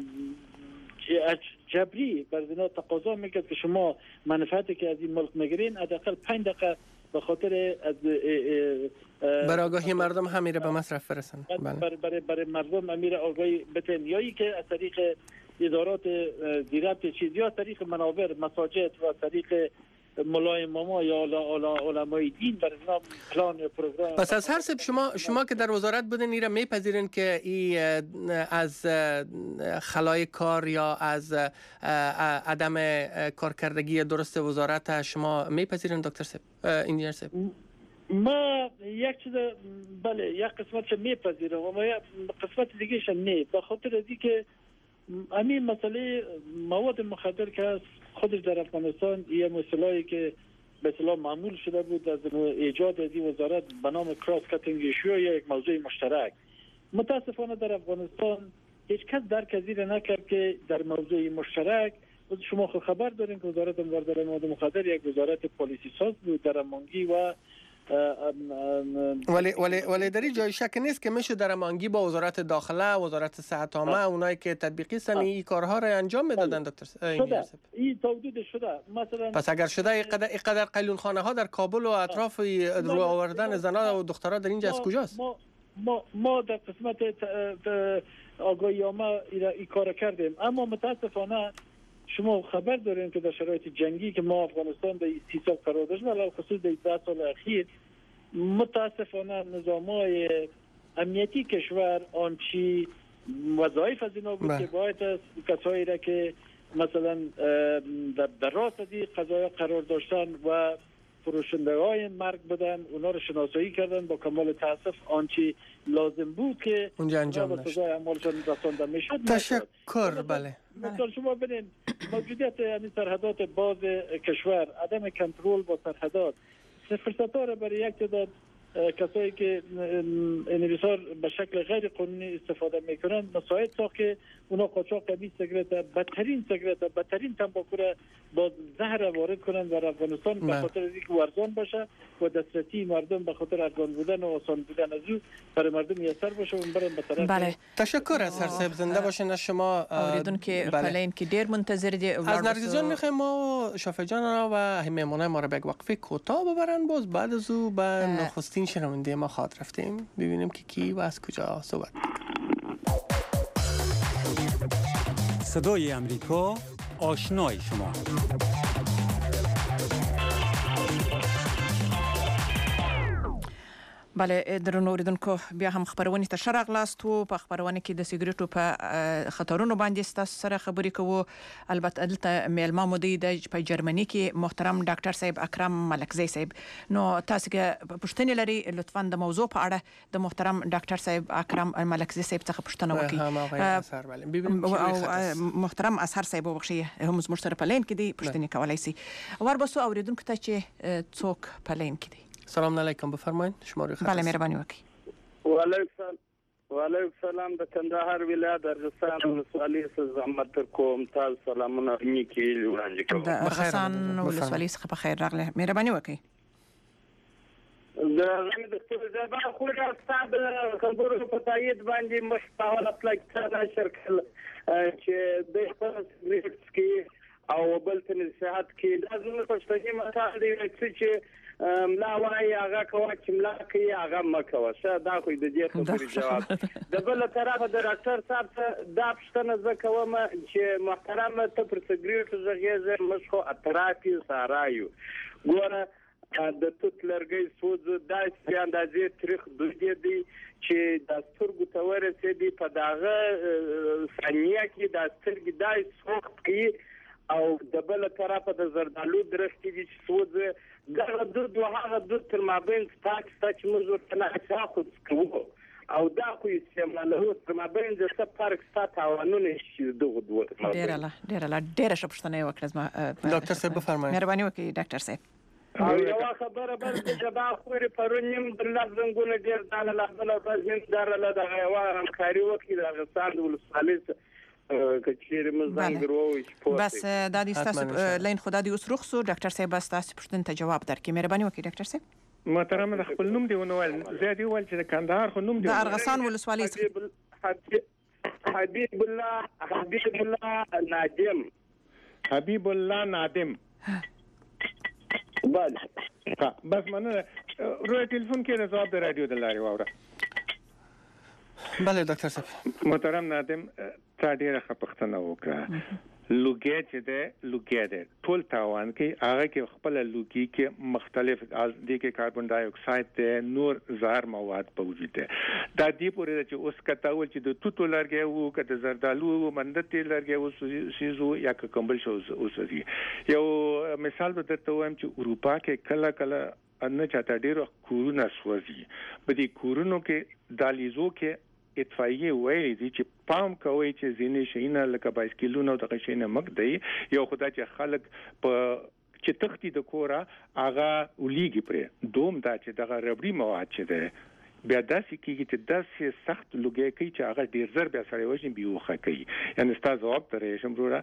جبری برای اینا تقاضا میکرد که شما منفعتی که از این ملک میگیرین حداقل پنج دقیقه به خاطر از برای آگاهی مردم همیره به مصرف فرستن برای برای برای مردم همیره آگاهی بتن یایی که از طریق ادارات دیرت چیز یا طریق منابر مساجد و طریق ملای ماما یا علمای دین برای اینا پلان یا پروگرام. پس از هر سب شما شما که در وزارت بودین ایرا میپذیرین که ای از خلای کار یا از عدم کارکردگی درست وزارت شما میپذیرین دکتر صاحب انجینیر صاحب؟ ما یک چیز بله یک قسمتش میپذیرم اما یک قسمت دیگهش نه، به خاطر از اینکه همین مسئله مواد مخدر که خودش در افغانستان یه مسئله‌ای که به اصطلاح معمول شده بود از ایجاد از این وزارت به نام کراس کاتینگ ایشو یا یک موضوع مشترک. متاسفانه در افغانستان هیچ کس درک از این نکرد که در موضوع مشترک شما خود خبر دارین که وزارت مبارزه مواد مخدر یک وزارت پالیسی ساز بود در امانگی و ولی ولی ولی در جای شک نیست که میشه در امانگی با وزارت داخله، وزارت صحت عامه، اونایی که تطبیقی سن این کارها را انجام میدادن دکتر شده. این تودید شده مثلا پس اگر شده اینقدر اینقدر قیلون خانه ها در کابل و اطراف رو آوردن زنان و دخترها در اینجا از کجاست؟ ما ما ما در قسمت آگاهی عامه این کار کردیم، اما متاسفانه شما خبر دارین که در شرایط جنگی که ما افغانستان در سی سال قرار داشت ولی خصوص در ده سال اخیر متاسفانه نظام‌های امنیتی کشور آنچی وظایف از اینا بود که باید از کسایی را که مثلا در راست از این قضایا قرار داشتن و فروشنده های مرگ بدن اونا رو شناسایی کردن، با کمال تاسف آنچه لازم بود که اونجا انجام نشد اعمالشان رسانده میشد. تشکر. بله مثلا شما ببینید موجودیت یعنی سرحدات باز کشور، عدم کنترل با سرحدات، فرصت‌ها را برای یک تعداد کسایی که انحصار به شکل غیر قانونی استفاده میکنن مساعد ساخت که اونا قاچاق کبیر سیگارت، بدترین سیگارت، بدترین تنباکو را با زهر وارد کنن در افغانستان به خاطر اینکه ارزان باشه و دسترسی مردم به خاطر ارزان بودن و آسان بودن از او برای مردم میسر باشه و برن به طرف. بله تشکر از هر صاحب، زنده باشین از شما. اوریدون که پلین که دیر منتظر دی از نرگس جان میخوایم ما شافع جان را و میمونه ما را به وقفه کوتاه ببرن، باز بعد از او به نخستین شنونده ما خاطر رفتیم ببینیم که کی و از کجا صحبت. صدای امریکا، آشنای شما. بله درنو اوریدونکو بیا هم خبرونه ته شرق لاست و په خبرونه کې د سیګریټو په خطرونو باندې ستاسو سره خبرې کوو. البته دلته میلمه مودي د په جرمني کې محترم ډاکټر صاحب اکرم ملکزی صاحب، نو تاسو کې پوښتنه لري لطفا د موضوع په اړه د محترم ډاکټر صاحب اکرم ملکزی صاحب څخه پوښتنه وکړئ. او محترم اثر صاحب وبخښي هم زموږ سره په لین کې دي، پوښتنه کولای شي. وربسو اوریدونکو ته چې څوک په لین کې دي. سلام علیکم، بفرمایید شماره خط. بله مهرباني وکړئ. وعلیکم وعلیکم سلام. د کندهار ولایت د ارغسان ولسوالۍ څخه زحمت تر کوم. تاسو سلامونه نیکی وړاندې کوم. د ارغسان ولسوالۍ څخه په خیر راغله، مهرباني وکړئ. د غږ د استفاده خو د استاد خبرو په تایید باندې مشتاول اپلای کړل شرکل چې د خپل سیګریټ کې او بل ته نصيحت کې لازم پښتني مثال دی چې ملا وای هغه کوه چې ملا کوي هغه مکوه. شه دا خو د دې خبرې جواب. د بل طرفه د ډاکټر صاحب دا پښتنه زکوم چې محترم ته پر سیګریټ زغیزه مشخو اطرافي سارایو ګوره د توت لرګي سوز داسې اندازې تاریخ دوی دی چې د سترګو ته ورسېدي په داغه ثانیه کې د سترګې دای سوخت کی او د بل طرفه د زردالو درختي چې سوز دغه د دوه د تر مابین سټاک سټاک موږ ورته اخاخد کوو او دا خو استعمالو تر مابین د سپارک سټا تاوانونه شي دغه دوه. ډیر الله ډیر الله ډیر شپشتنه وکړه. ډاکټر صاحب بفرمایئ. مهرباني وکړئ ډاکټر صاحب. او یو خبره بل چې جبا خوري پرونیم د لږنګونه ډیر داله لا بل ورځ دارله د غوا همکاري وکړي د افغانستان د ولسوالۍ کچیر مزنګروي بس د دې تاسو لین خدا دې اوس رخصو ډاکټر صاحب بس تاسو پښتون ته جواب درکې. مهرباني وکړئ ډاکټر صاحب. محترم د خپل نوم دی ونوال زیاتې ول چې د کندهار خو نوم دی د ارغسان ولسوالۍ حبیب الله حبیب الله نادم حبیب الله نادم. بله بس مننه. روی ټلیفون کې جواب د رادیو د لارې واوره. بله ډاکټر صاحب. محترم نادم تا ډیره خپختنه وکړه. لوګي چې ده لوګي ده ټول تاوان کې هغه کې خپل لوګي کې مختلف از دي کې کاربن ډای اکساید ده نور زهر مواد موجود ده. دا دی پورې چې اوس کتاول چې د توتو لرګي وو کته زردالو مندته لرګي وو سيزو یا کومبل شو اوس یو مثال به درته وایم چې اروپا کې کله کله ان چاته ډیرو کورونه سوځي په دې کورونو کې دالیزو کې اطفائیه وایي چې پام کوي چې ځینې شینه لکه بایسکلونو د غشینه مګ دی یو خدای چې خلک په چې تختی د کورا اغا ولېږي پر دوم دا چې دغه ربړي مواد چې ده بیا داسې کېږي چې داسې سخت لوګي کوي چې هغه ډیر زر بیا سره وژني بیوخه کوي یعنی ستاسو ځواب ترې شم وروره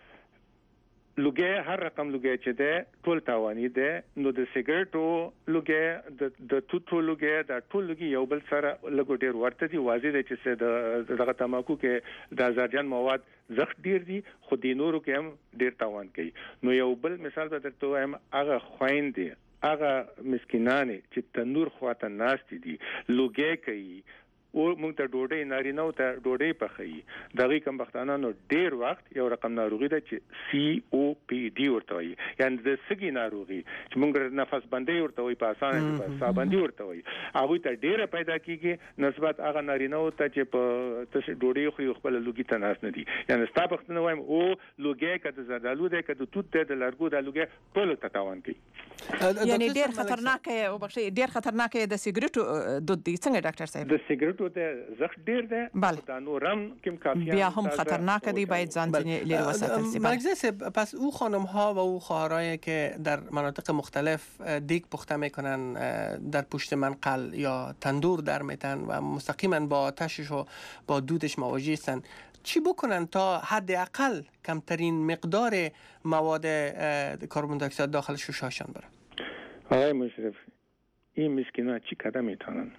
لوګي هر رقم لوګي چې ده ټول تاواني ده نو د سیګریټو لوګي د د توتو لوګي د ټول لوګي یو بل سره لګو ډیر ورته دي واضح دي چې د دغه تماکو کې د زهرجن مواد زخت ډیر دي خو د نورو کې هم ډیر تاوان کوي نو یو بل مثال به درته وایم هغه خويندې هغه مسکینانه چې تنور خواته ناشتي دي لوګي کوي او موږ ته ډوډۍ نارینه او ته ډوډۍ پخې دغه کم بختانانو ډیر وخت یو رقم ناروغي ده چې سی او پی ډي ورته وي یعنی د سګي ناروغي چې موږ نفس بندي ورته وي په اسانه په سابندي ورته وي هغه ته ډیره پیدا کیږي نسبت هغه نارینه او ته چې په تاسو ډوډۍ خو خپل لوګي ته ناس نه دي یعنی ستا بختنه وایم او لوګي کده زدالو ده کده توت ده د لارګو د لوګي ټول ته تاوان کوي یعنی ډیر خطرناک او بخښي ډیر خطرناک د سیګریټو دود دي څنګه ډاکټر صاحب د سیګریټ د زخ ډیر ده دا نورم کوم کافیه بیا هم خطرناک دی باید ځان ځینې لري وساتل سی مگزه پس او خانم ها و او خواهرایی که در مناطق مختلف دیگ پخته میکنن در پشت منقل یا تندور در میتن و مستقیما با آتشش و با دودش مواجه هستن چی بکنن تا حداقل کمترین مقدار مواد کربن دی اکساید داخل شوشهاشان بره؟ آقای مشرف این مسکینا چی کده میتونن؟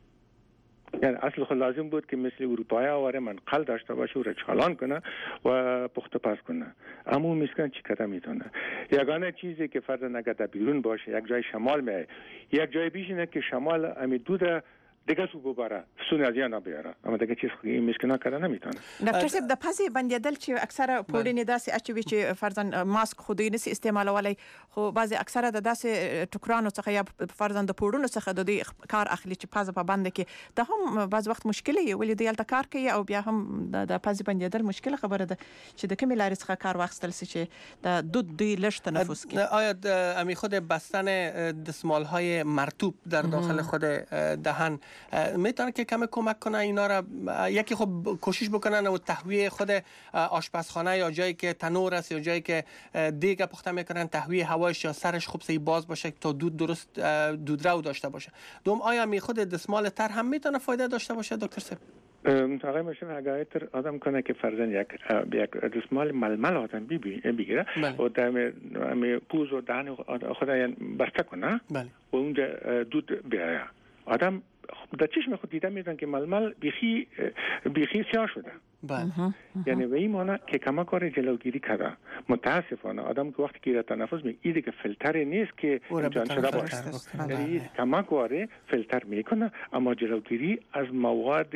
یعنی اصل خود لازم بود که مثل اروپایی آواره منقل داشته باشه و را چالان کنه و پخت پس کنه اما مسکن چی کده میتونه یگانه چیزی که فرض نگه بیرون باشه یک جای شمال میای یک جای بیشینه که شمال امی دود دیگه سو ببره سون از یا نبیاره اما دیگه چیز خوی مسکنا کده نمیتونه ډاکټر صاحب د پزې بندیدل چې اکثره پوډینې داسې اچوي چې فرضاً ماسک خودی نسی استعمالولای خو بعضی اکثره د داسې ټوکرانو څخه یا فرضاً د پوډونو څخه د دې کار اخلي چې پزه په بند کې د هم بعض وخت مشکل وي ولې د یالته کار کوي او بیا هم د پزې بندیدل مشکل خبره ده چې د کومې لارې څخه کار واخیستل شي چې د دود دی لږ تنفس کوي آیا امی خود بستن دستمال های مرطوب در داخل خود دهن میتونه که کم کمک کنه اینا را یکی خب کوشش بکنن و تهویه خود آشپزخانه یا جایی که تنور است یا جایی که دیگ پخته میکنن تهویه هوایش یا سرش خوب سی باز باشه تا دود درست دودرو داشته باشه دوم آیا می خود دستمال تر هم میتونه فایده داشته باشه دکتر صاحب آقای مشرف اگر تر آدم کنه که فرضاً یک یک دستمال ململ آدم بگیره و دم پوز و دهن خود بسته کنه و اونجا دود بیاره آدم در چشم خود دیده میدن که ململ بیخی بیخی سیاه شده بله یعنی به این معنی که کمک کار جلوگیری کرده متاسفانه آدم که وقتی که تنفس می ایده که فیلتر نیست که جان شده باشه یعنی کمک کار فیلتر میکنه اما جلوگیری از مواد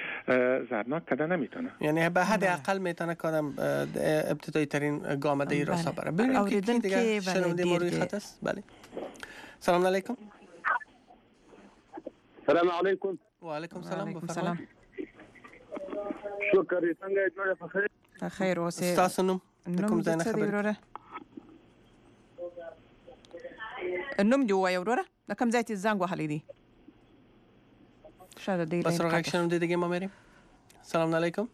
زهرناک کرده نمیتونه یعنی به حد اقل میتونه کدام ابتدایی ترین گام ای را بره ببینیم که دیگه شنونده ما روی خط است. بله سلام علیکم. السلام علیکم. و علیکم سلام. بفرمایید. شکر څنګه جوړه په خیر په خیر اوسه تاسو نوم کوم ځای نه خبره نوم دی وای وروره د کوم ځای ته زنګ وهلی دی شاید دی بس راګ شنو دی دیگه ما میریم. سلام علیکم.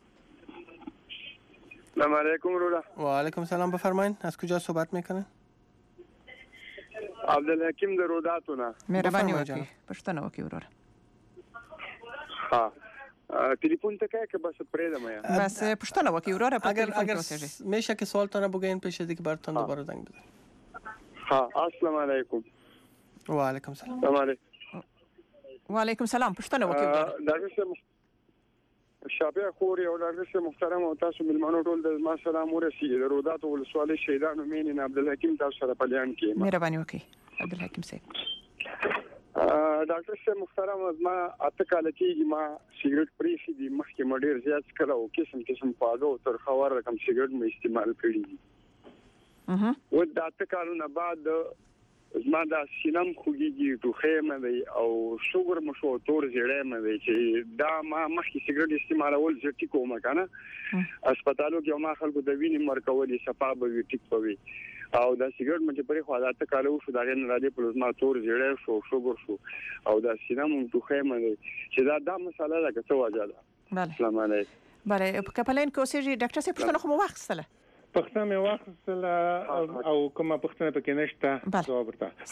سلام علیکم وروره. و علیکم سلام. بفرمایید از کجا صحبت میکنه؟ عبدالحکیم در روداتونه. مهرباني وکړئ پښتنه وکړئ وروره. ها تليفون تکه که بس پریدم یا بس پښتنه وکړئ وروره په اگر اگر میشه که سوال تونه بگین پیش دیگه براتون دوباره زنگ بزنم. ها السلام علیکم. و علیکم سلام. سلام علیکم. و علیکم سلام پښتنه وکړئ وروره. دغه شابه خوري او دغه محترم او تاسو ملمنو ټول د ما سلام ورسیږي د رودات ولسوالۍ شهیدانو مینې عبدالحکیم تاسو سره پلیان کې مهرباني وکړئ عبدالحکیم صاحب. ډاکټر صاحب محترم ما اته کال کېږي ما سیګریټ پریښي دي مخکې ما ډېر زیات څکله او قسم قسم خواږه او ترخه ور رقم سیګریټ مې استعمال کړي دي و دا اته کالونه بعد زما دا سینم خوږیږي ټوخی مې دی او شوګر مې شو تور زیړی مې دی چې دا ما مخکې سیګریټ استعمالول زه ټیک وم که نه هسپتالو کې ما خلکو د وینې مرکولې صفا به وي ټیک به وي او دا سیګریټ مې پرې خو دا ته کالو شو دا نه راځي په ما تور زیړې شو شوګر شو او دا سینه مونږ ټوخه مې چې دا دا مسله ده که څه وجه ده. بله السلام علیکم. بله په کپلین کې اوسېږي ډاکټر صاحب پوښتنه خو مو واخیستله پښتنه مې واخیستله او کومه پښتنه پکې نشته جواب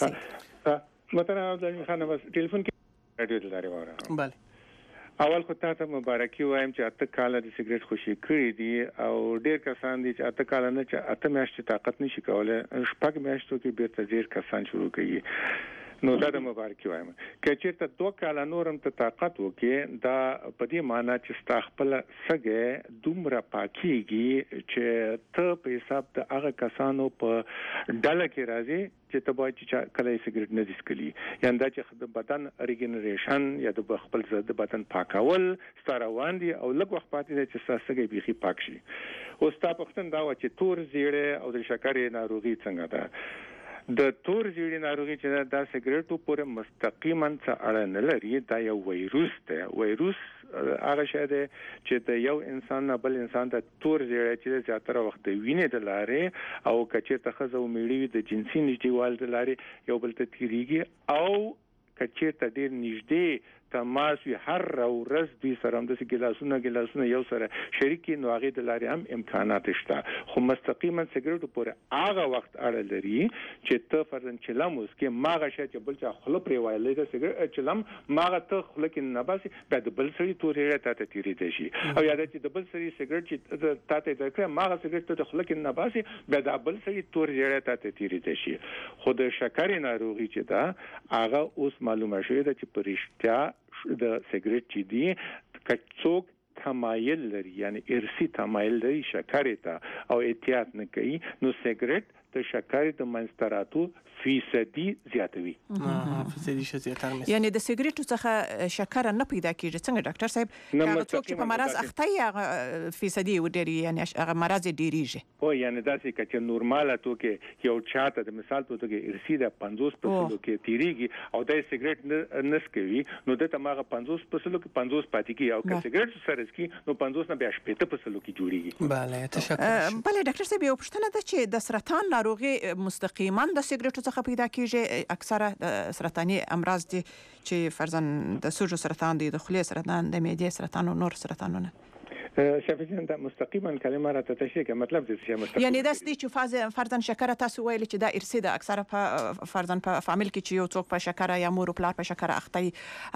ورته محترم عبدالعزیز خان بس ټلیفون کې رادیو د لارې وره. بله اول خو تاسو مبارکي وایم چې اته کال د سیګریټ خوشي کړی دي او ډیر کسان دي چې اته کال نه چې اته میاشتې طاقت نشي کولای شپږ میاشتو کې بیرته ډیر کسان شروع کوي نو دا د مبارکي وایم که چېرته دوه کال نورم ته طاقت وکي دا په دې معنی چې ستا خپل سګه دومره پاکيږي چې ته په حساب د هغه کسانو په ډله کې راځي چې ته باید چې کله سیګریټ نه دسکلي یعنی دا چې د بدن ریجنریشن یا د خپل د بدن پاکول ستاره واندي او لږ وخت پاتې چې ساسګي بيخي پاک شي. اوس تا پښتن دا و چې تور زیړې او د شکرې ناروغي څنګه ده. د تور زیړې ناروغي چې دا سیګریټو پورې مستقیما څه اړه نه لري دا یو وایروس دی. وایروس هغه شی دی چې د یو انسان نه بل انسان ته تور زیړې چې زیاتره وخت وینې د لارې او کچې ته خزو میړي د جنسي نږدېوال د لارې یو بل ته تیریږي او کچې ته ډیر نږدې تماس وی هر ورځ دوی سره هم د ګلاسونو ګلاسونو یو سره شریکي نو هغه د لارې هم امکانات شته خو مستقیما سیګریټ پورې هغه وخت اړه لري چې ته فرضاً چلم اوس کې ماغه شې چې بل چا خپل پرې وایلې د سیګریټ چلم ماغه ته خپل کې نه باسي بعد بل سړي تورې ته ته تیری دي شي او یاد چې د بل سړي سیګریټ چې ته ته درکړه ماغه سیګریټ ته خپل کې نه باسي بعد بل سړي تورې ته ته تیری دي شي. خو د شکرې ناروغي چې دا هغه اوس معلومه شوې ده چې پرشتیا د سیګریټ چې دی کڅوک تمایل لري یعنی ارثي تمایل لري شکرې ته او احتیاط نه کوي نو سیګریټ د شکرې د منستراتو فیصدي زیاتوي. فیصدي زیاتره مې یعنی د سیګریټو څخه شکر نه پیدا کیږي څنګه ډاکټر صاحب هغه څوک چې په مرز اخته یې فیصدي ودري یعنی هغه مرز ډیریږي او یعنی دا چې نورماله تو کې یو چاته د مثال په توګه ارثي د پنځوس پرسنټ کې تیریږي او د سیګریټ نس کوي نو د تماغه پنځوس پرسنټ کې پنځوس پاتې کی او که سیګریټ سره کې نو پنځوس نه بیا شپږ پرسنټ کې جوړیږي. بله تشکر. بله ډاکټر صاحب یو پوښتنه ده چې د سرطان ناروغي مستقیما د سیګریټو څخه پیدا کیږي اکثره سرطاني امراض دي چې فرضاً د سوجو سرطان دي د خولې سرطان د معدې سرطان او نور سرطانونه شفیعان دا مستقیما کلمه را ته تشریح کوي مطلب دې چې مستقیما یعنی دا ستې چې فاز فرضاً شکر تاسو ویل چې دا ارثي ده اکثره په فرضاً په فامیل کې چې یو څوک په شکر یا مور او پلار په شکر اخته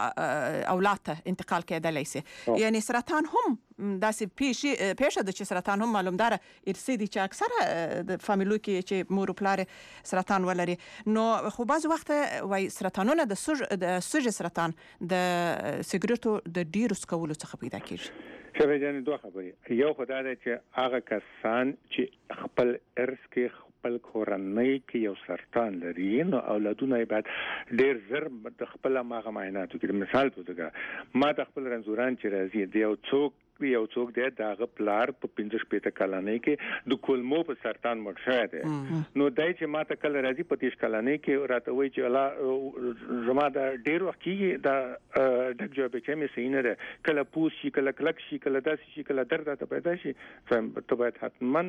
هغه اولاد ته انتقال کېدلی شي یعنی سرطان هم داسې پیښه پیښه د چې سرطان هم معلومدار ارثي دي چې اکثره د فامیلو کې چې مور او پلار سرطان ولري نو خو بعض وخت وای سرطانونه د سوج د سوج سرطان د سیګریټو د ډیرو سکولو څخه پیدا کیږي. شفیعان دوه خبرې یو خدای دې چې هغه کسان چې خپل ارث کې خپل کورنۍ کې یو سرطان لري نو اولادونه بعد ډیر زر د خپل ماغه معایناتو کې مثال په توګه ما د خپل رنزوران چې راځي دی یو څوک یو څوک دی داغه پلار په پنځه شپږ کلانه کې د کولمو په سرطان مړ شوی دی نو دای چې ما ته کله راځي په تیش کلانه کې راته وایي چې الله زما د ډیر وخت کې دا ډک جواب چې مې سینه ده کله پوس شي کله کلک شي کله داسې شي کله درد ته پیدا شي ته باید حتما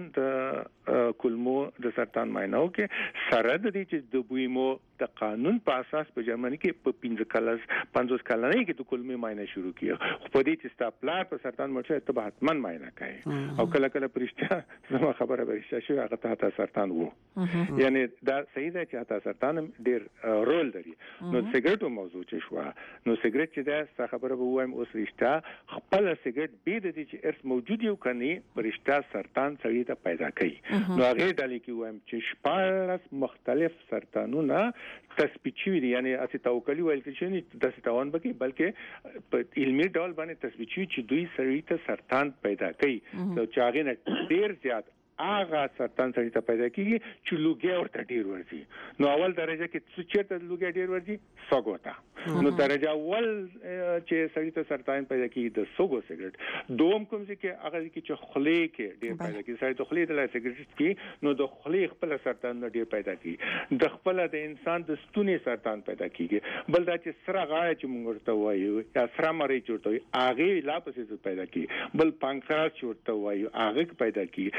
د کولمو د سرطان معاینه وکړي سره د دې چې د بویمو د قانون په اساس په جرمني کې په پنځه کال پنځوس کلانه کې د کولمو معاینه شروع کیږي خو په دې چې ستا پلار په سرطان مرچه ته به حتما معاینه کوي او کله کله پرشتیا زما خبره به شي هغه ته سرطان وو یعنی دا صحیح ده چې ته سرطان ډیر رول لري نو سیګریټو موضوع چې شو نو سیګریټ چې دا څه خبره به وایم اوس رښتا خپل سیګریټ به د دې چې ارث موجود یو کني پرشتیا سرطان سړی ته پیدا کوي نو هغه د لیکي وایم چې شپږ مختلف سرطانونه تثبیت شوي دي یعنی اته توکلی ویل کېږي د ستاون بکی بلکې په علمي ډول باندې تثبیت شوي چې دوی سړی ته سرطان پیدا کوي نو چې هغه نه ډیر زیات هغه سرطان سړی ته پیدا کیږي چې لوګي ورته ډیر ورځي نو اول درجه کې څه چیرته لوګي ډیر ورځي سوګوتا نو درجه اول چې سړی ته سرطان پیدا کیږي د سوګو سیګریټ دوم کوم چې هغه کې چې خولې کې ډیر پیدا کیږي سړی ته خولې د لای سیګریټ کې نو د خولې خپل سرطان ډیر پیدا کیږي د خپل د انسان د ستوني سرطان پیدا کیږي بل دا چې سره غاړه چې موږ ورته وایو یا سره مری چورته وي هغه لا پسې پیدا کیږي بل پانکراس چورته وایو هغه پیدا کیږي د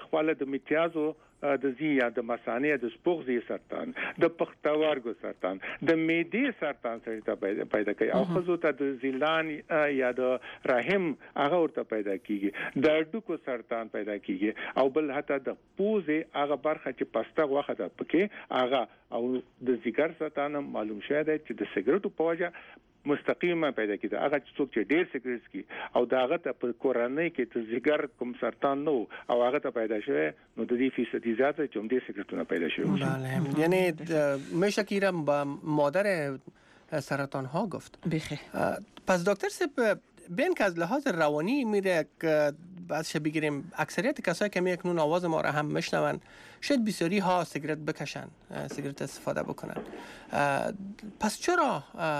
خپل د میتیازو د زی یا د مثانه د سپوغزي سرطان د پښتورګو سرطان د معدې سرطان سره پیدا کوي او خزو ته د زیلان یا د رحم هغه ورته پیدا کیږي د اډوکو سرطان پیدا کیږي او بل حتی د پوزې هغه برخه چې پسته وخت ده پکې هغه او د ځیګر سرطان معلوم شوی دی چې د سیګریټو په وجه مستقیمه پیدا کیږي هغه څوک چې ډیر سیګریټ څکي او داغه ته په کورنۍ کې د ځیګر کوم سرطان نو او هغه ته پیدا شوی نو د دې فیصدي زیاته چې هم دې سیګریټونه پیدا شوی بله یعنی میشه که با مادر سرطان ها گفت بخی پس دکتر سب بین که از لحاظ روانی میره که بعض بگیریم اکثریت کسایی که میکنون آواز ما را هم میشنون شاید بسیاری ها سیگرت بکشن سیگرت استفاده بکنن پس چرا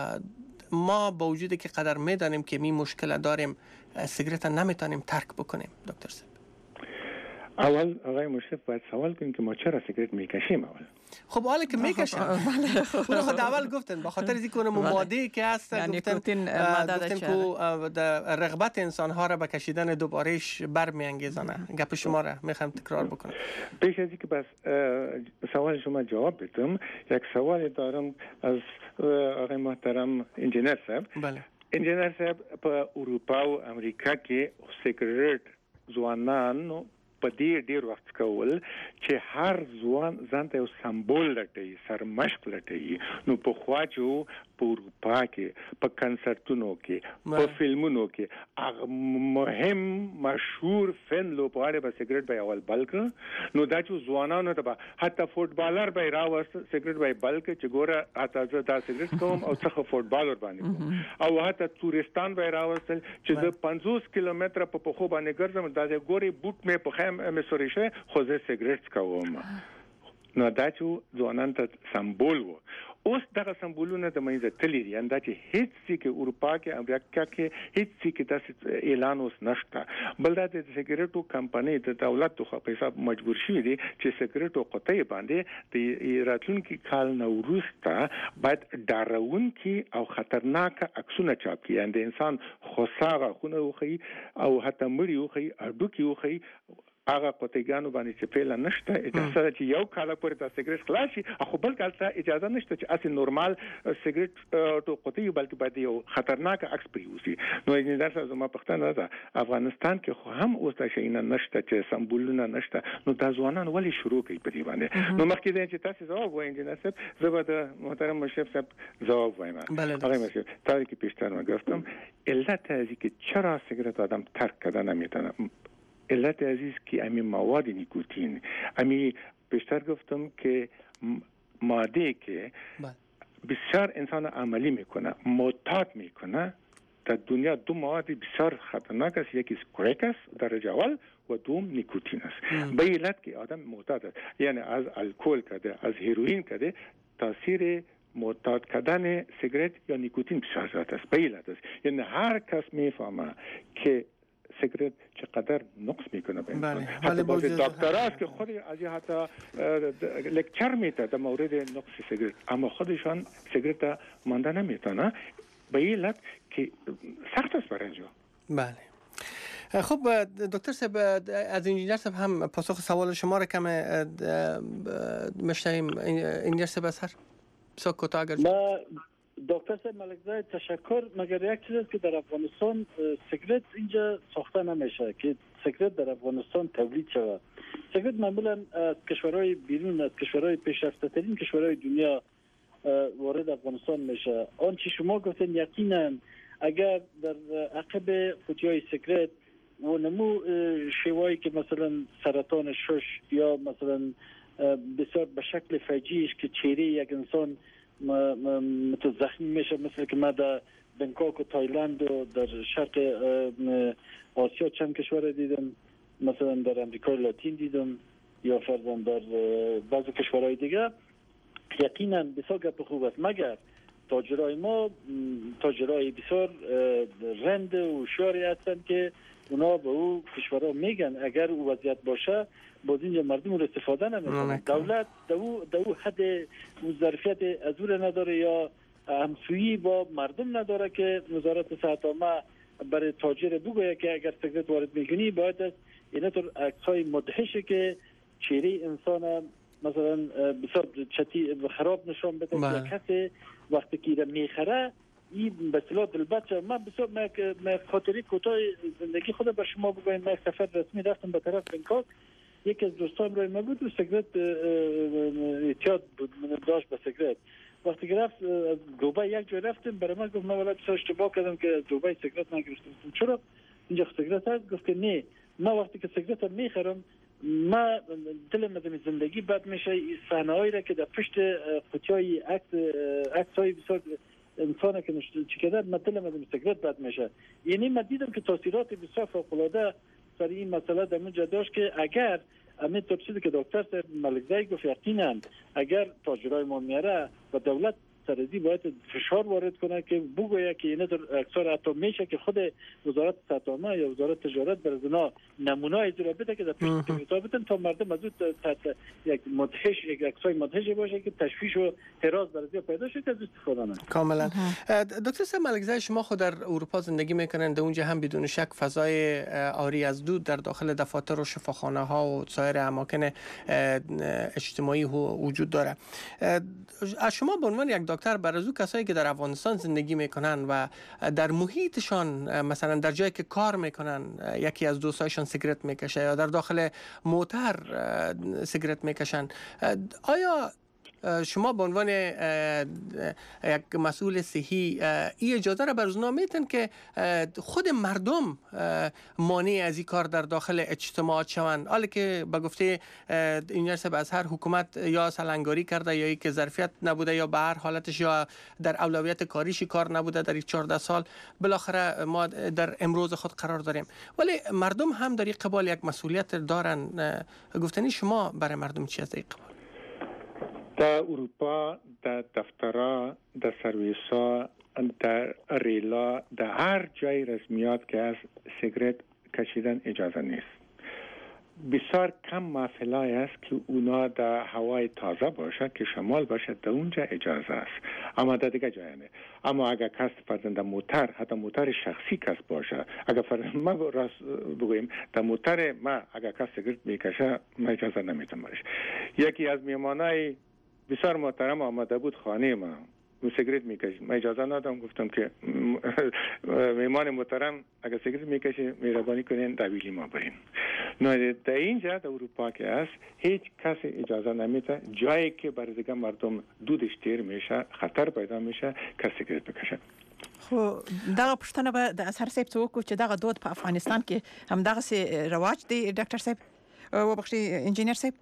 ما با وجودی که قدر میدانیم که می مشکل داریم سیگرت نمیتونیم ترک بکنیم دکتر صاحب؟ اول آقای مشرف باید سوال کنیم که ما چرا سیگرت میکشیم اول. خب حالا که میکشن اون خود اول گفتن به خاطر اینکه اون ماده که هست گفتن گفتن که رغبت انسان ها را به کشیدن دوبارهش برمیانگیزانه. گپ شما را میخوام تکرار بکنم. پیش از اینکه بس سوال شما جواب بدم یک سوال دارم از آقای محترم انجینر صاحب. بله. انجینر صاحب په اروپا او امریکا کې سیګریټ ځوانان په دې ډیر وخت کول چې هر ځوان ځانته یو سمبول لټي سرمشق لټي نو په خوا چې په اروپا کې په کنسرتونو کې په فلمونو کې مهم مشهور فن لوبغاړي به سیګریټ به اول بلک نو دا چې ځوانانو ته حتی فوتبالر به راوست سیګریټ به بلک چې ګوره اته زه دا سیګریټ کوم او څخه فوتبال ور باندې کوم او حتی تورستان به راوستل چې د پنځوس کیلومتره په پخو باندې ګرځم دا ګوري بوت مې په خیم مې سوريشه خو زه سیګریټ کوم نو دا چې ځوانان ته سمبول وو اوس دغه سمبولونه د مینځ تللی دي انده چې هیڅ څه کې اروپا کې امریکا کې هیڅ څه کې تاسو اعلان اوس نشته بل دا د سیګریټو کمپنۍ د دولت خو په حساب مجبور شي دي چې سیګریټو قطعي باندې د راتلونکي کال نو وروسته باید ډارونکي او خطرناک عکسونه چاپ کړي اند انسان خوساغه خونه وخی او حتی مړی وخی اډوکی وخی هغه قطعیانو باندې چې پیل نشته اجازه چې یو کال پورې د سیګریټ خلاص شي خو بل کال ته اجازه نشته چې اصل نورمال سیګریټ ټو قطعی بلکې باید یو خطرناک عکس پریوسی نو انجینر صاحب زما پښتنه ده افغانستان کې خو هم اوس د شینه نشته چې سمبولونه نشته نو د ځوانان ولی شروع کوي په دې باندې نو مخکې د چې تاسو جواب وایي انجینر صاحب زه به د محترم مشرف صاحب جواب وایم آقای مشرف تا که پیشتر ما گفتم علت از اینکه چرا سیگرت آدم ترک کردن نمیتونه علت عزیز که امی مواد نیکوتین امی بیشتر گفتم که ماده که بسیار انسان عملی میکنه معتاد میکنه در دنیا دو مواد بسیار خطرناک است یکی کریک است درجه اول و دوم نیکوتین است به علت که آدم معتاد است یعنی از الکل کرده از هیروئین کرده تاثیر معتاد کردن سیگرت یا نیکوتین بسیار زیاد است به علت است یعنی هر کس میفهمه که سیگرت چقدر نقص میکنه به انسان حتی بعضی دکتراست که خود از یه حتی لکچر میده در مورد نقص سیگرت اما خودشان سیگرت مانده نمیتونه به این علت که سخت است برای اینجا. بله خب دکتر صاحب از انجینر صاحب هم پاسخ سوال شما را کم مشتریم انجینر صاحب از هر بسیار کوتاه اگر دکتر صاحب ملکزای تشکر مگر یک چیز است که در افغانستان سیگرت اینجا ساخته نمیشه که سیگرت در افغانستان تولید شود سیگرت معمولا از کشورهای بیرون از کشورهای پیشرفته ترین کشورهای دنیا وارد افغانستان میشه آنچه شما گفتین یقینا اگر در عقب قوطی‌های سیگرت و نمو شیوایی که مثلا سرطان شش یا مثلا بسیار به شکل فجیعش که چهره یک انسان متزخمی میشه مثل که ما در بنکوک و تایلند و در شرق آسیا چند کشور دیدم مثلا در امریکای لاتین دیدم یا فرضاً در بعضی کشورهای دیگه یقینا بسیار گپ خوب است مگر تاجرای ما تاجرای بسیار رند و شاری هستند که اونا به او کشورها میگن اگر او وضعیت باشه باز اینجا مردم رو استفاده نمیکنه دولت دو دو حد ظرفیت از او نداره یا همسویی با مردم نداره که وزارت صحت عامه برای تاجر بگوید که اگر سیگرت وارد میکنی باید است اینطور عکس‌های مدهشه که چهره انسان مثلا بسیار چتی خراب نشان بده که کسی وقتی که میخره این به اصطلاح دلبچه. من بسیار من خاطری کوتاه زندگی خود به شما بگویم. من سفر رسمی رفتم به طرف بنکاک، یکی از دوستان روی ما بود و سیگرت اعتیاد بود، من داشت به سیگرت. وقتی که رفت دوبای یک جای رفتیم، برای من گفت من ولی بسیار اشتباه کردم که دوبای سیگرت نگرفتم. چرا اینجا سیگرت هست؟ گفت که نه، من وقتی که سیگرت میخرم ما دلم از زندگی بد میشه. صحنه هایی را که در پشت قوطی‌های عکس عکس‌های بسیار انسان که نشته چیکار من دلم از سیگرت بد میشه. یعنی من دیدم که تاثیرات بسیار فوق‌العاده سر این مسئله در اونجا داشت که اگر همین طور چیزی که دکتر صاحب ملکزی گفت یقینا اگر تاجرای ما میاره و دولت سرزی باید فشار وارد کنه که بگویه که این اکثر حتی میشه که خود وزارت ساتانه یا وزارت تجارت بر زنا نمونه اجرا بده که در پیش کتابتن تا مردم از یک مدهش یک اکسای مدهش باشه که تشویش و حراس برای پیدا شه که از استفاده نه. کاملا. دکتر صاحب ملکزی، شما خود در اروپا زندگی میکنند، اونجا هم بدون شک فضای آری از دود در داخل دفاتر و شفاخانه ها و سایر اماکن اجتماعی وجود داره. از شما به عنوان یک دکتر بر از او کسایی که در افغانستان زندگی میکنن و در محیطشان مثلا در جایی که کار میکنن یکی از دوستایشان سیگرت میکشه یا در داخل موتر سیگرت میکشن، آیا شما به عنوان یک مسئول صحی این اجازه را بر اونها میتن که خود مردم مانع از این کار در داخل اجتماعات شوند، حالا که به گفته انجینیر صاحب از هر حکومت یا سلنگاری کرده یا که ظرفیت نبوده یا به هر حالتش یا در اولویت کاریش کار نبوده در این چهارده سال، بالاخره ما در امروز خود قرار داریم، ولی مردم هم در این قبال یک مسئولیت دارن. گفتنی شما برای مردم چی از این قبال؟ در اروپا در دفترها، در سرویس‌ها، در ریلا، در هر جای رسمیات که از سیگرت کشیدن اجازه نیست. بسیار کم محفلای است که اونا در هوای تازه باشه که شمال باشه، در اونجا اجازه است، اما در دیگه جای نه. اما اگر کس فرزند در موتر، حتی موتر شخصی کس باشه، اگر فرزند ما راست بگوییم در موتر ما اگر کس سیگرت میکشه ما اجازه نمیتونم برش. یکی از میهمانای بسیار محترم آمده بود خانه ما و سیگرت میکشید، من اجازه ندادم، گفتم که میهمان محترم اگر سیگرت میکشید مهربانی کنین در ویلی ما برین. نه در اینجا در اروپا که است هیچ کسی اجازه نمیده، جایی که برای دیگه مردم دودش تیر میشه، خطر پیدا میشه که سیگرت بکشه. خو دغه پښتنه به د اثر صاحب څوک چې دغه دود په افغانستان کې هم دغه سي رواج دی ډاکټر صاحب و بخشي انجینیر صاحب؟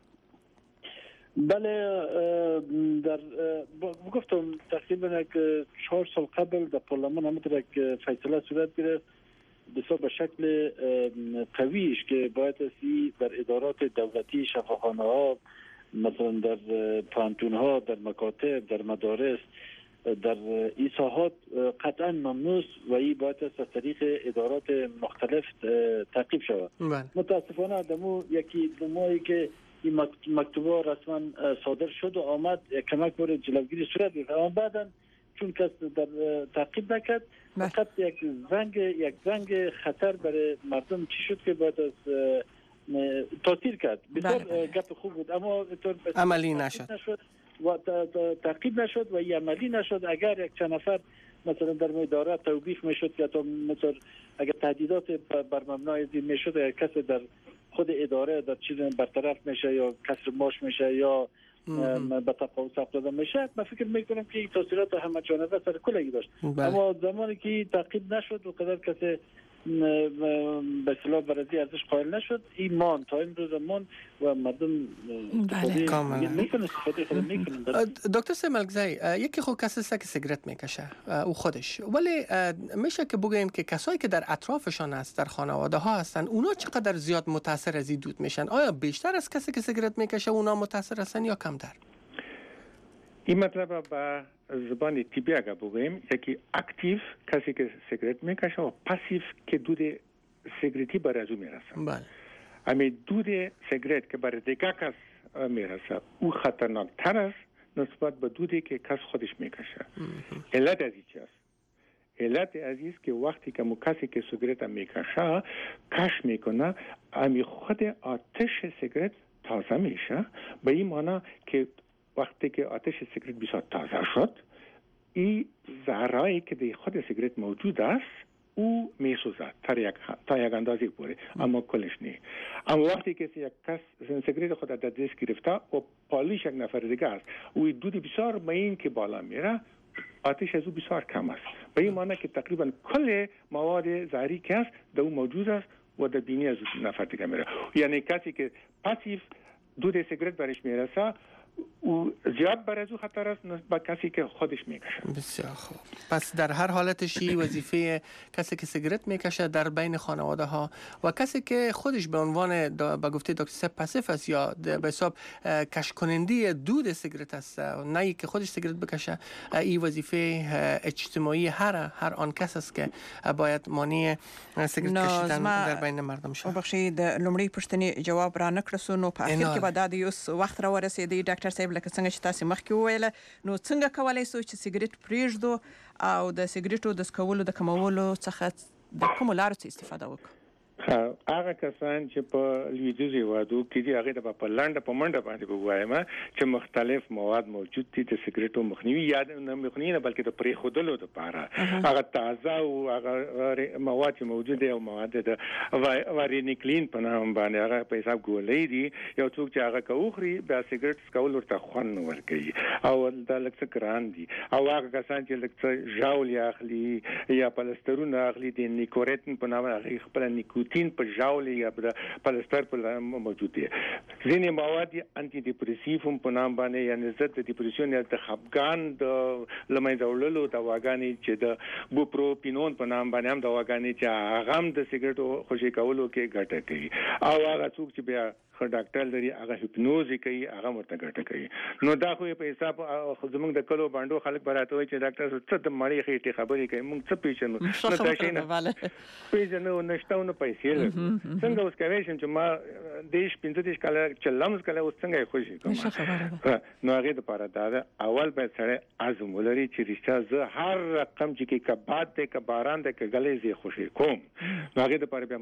بله، در گفتم تقریبا یک چهار سال قبل در پارلمان همینطور یک فیصله صورت گرفت بسیار به شکل قویش که باید اسی در ادارات دولتی، شفاخانه ها، مثلا در پانتون ها، در مکاتب، در مدارس، در این ساحات قطعا ممنوع و این باید از طریق ادارات مختلف تعقیب شود. متاسفانه دمو یکی دمایی که این مکتوبه رسما صادر شد و آمد کمک برای جلوگیری صورت گرفت، اما بعدا چون کس در تعقیب نکرد فقط یک زنگ یک زنگ خطر برای مردم چی شد که باید از تاثیر کرد. بسیار گپ خوب بود اما عملی نشد و تعقیب نشد و این عملی نشد. اگر یک چند نفر مثلا در اداره توقیف میشد که تا مثلا اگر تهدیدات بر مبنای دین میشد، اگر کسی در خود اداره در چیز برطرف میشه یا کسر معاش میشه یا به تقاضا ثبت داده میشه، من فکر میکنم که این تاثیرات همه جانبه سر کلگی داشت. اما زمانی که تعقیب نشد و قدر کسی به اصطلاح برازی ارزش قائل نشد، این مان تا امروز مان و مردم میکنه استفاده خود میکنن. دکتر صاحب ملکزی، یکی خود کسی است که سیگرت میکشه او خودش، ولی میشه که بگوییم که کسایی که در اطرافشان است، در خانواده ها هستن، اونا چقدر زیاد متاثر از این دود میشن؟ آیا بیشتر از کسی که سیگرت میکشه اونا متاثر هستن یا کمتر؟ این مطلب با زبان طبی اگر بگوییم، یکی اکتیو کسی که سیگرت میکشه و پاسیو که دود سیگرتی برای از او میرسه. بله. اما دود سیگرت که برای دیگه کس میرسه او خطرناک تر است نسبت به دودی که کس خودش میکشه. علت از این چی است؟ علت عزیز که وقتی که کسی که سیگارت میکشه کش میکنه امی خود آتش سیگارت تازه میشه، به این معنی که وقتی که آتش سیگارت بسیار تازه شد این ذره‌ای که در خود سیگارت موجود است او میسوزد تا یک تا یک اندازه پوره، اما کلش نه. اما وقتی که یک کس سیگارت خود در دست گرفته و پالیش یک نفر دیگه است او دود بسیار مهین که بالا میره آتش از او بسیار کم است، به این معنی که تقریبا کل مواد زهری که است در او موجود است و در بینی از نفر دیگه میره. یعنی کسی که پاسیو دود سیگارت برش میرسه او زیاد بر از او خطر است نسبت کسی که خودش میکشه. بسیار خوب. پس در هر حالتشی وظیفه کسی که سیگارت میکشه در بین خانواده ها و کسی که خودش به عنوان به گفته دکتر سپ پاسیو است یا به حساب کش کننده دود سیگارت است، نه که خودش سیگارت بکشه، این وظیفه اجتماعی هر هر آن کس است که باید مانع سیگارت کشیدن در بین مردم شود. بخشید لومړی پوښتنې جواب را نکړسو نو په اخر کې به دا د یو وخت را ورسېدی ډاکټر صاحب لکه څنګه چې تاسو مخکې وویل نو څنګه کولای شو چې سیګریټ پریږدو او د سیګریټو د سکولو د کمولو څخه د کوم لارو څخه استفاده وکړو؟ هغه کسان چې په لویدیځ هیوادو کې دي هغه د په لنډه په منډه باندې ووایم چې مختلف مواد موجود دي د سیګریټو مخنیوي یا نه مخنیوي نه بلکې د پرې خودلو لپاره هغه تازه او هغه مواد چې موجود دي او مواد د وارینیکلین په نام باندې هغه په حساب ګولې دي یو څوک چې هغه کوخري د سیګریټ سکول ورته خوان ورکوي او د لکه ګران دي او هغه کسان چې لکه ژاول اخلي یا پلسترون اخلي د نیکوریتن په نام هغه خپل نیکوتین په ژاول یا پلستر په موجود دي. ځینې مواد انټي ډیپریسیو هم په نام باندې یعنی ضد د ډیپریشن یا د خپګان د لمنځه وړلو دواګانې چې د بوپروپینون په نام باندې هم دواګانې چې هغه هم د سیګریټو خوشي کولو کې ګټه کوي او هغه څوک چې بیا خو ډاکټر لري هغه هیپنوز کوي هغه مرته ګټه کوي. نو دا خو په حساب زموږ د کلو باندې خلک براته وي چې ډاکټر څه د مړی خېټه خبرې کوي موږ څه پیژنو نو تاسو نه پیژنو نشته نو پیسې لري څنګه اوس کوي چې ما دیش پنځه دیش کاله چې لمز کاله اوس څنګه خوشي کوم نو هغه د پاره دا اول به سره ازم ولري چې رښتیا زه هر رقم چې کې کباد ده کباران ده کګلې زی خوشي کوم نو هغه د پاره بیا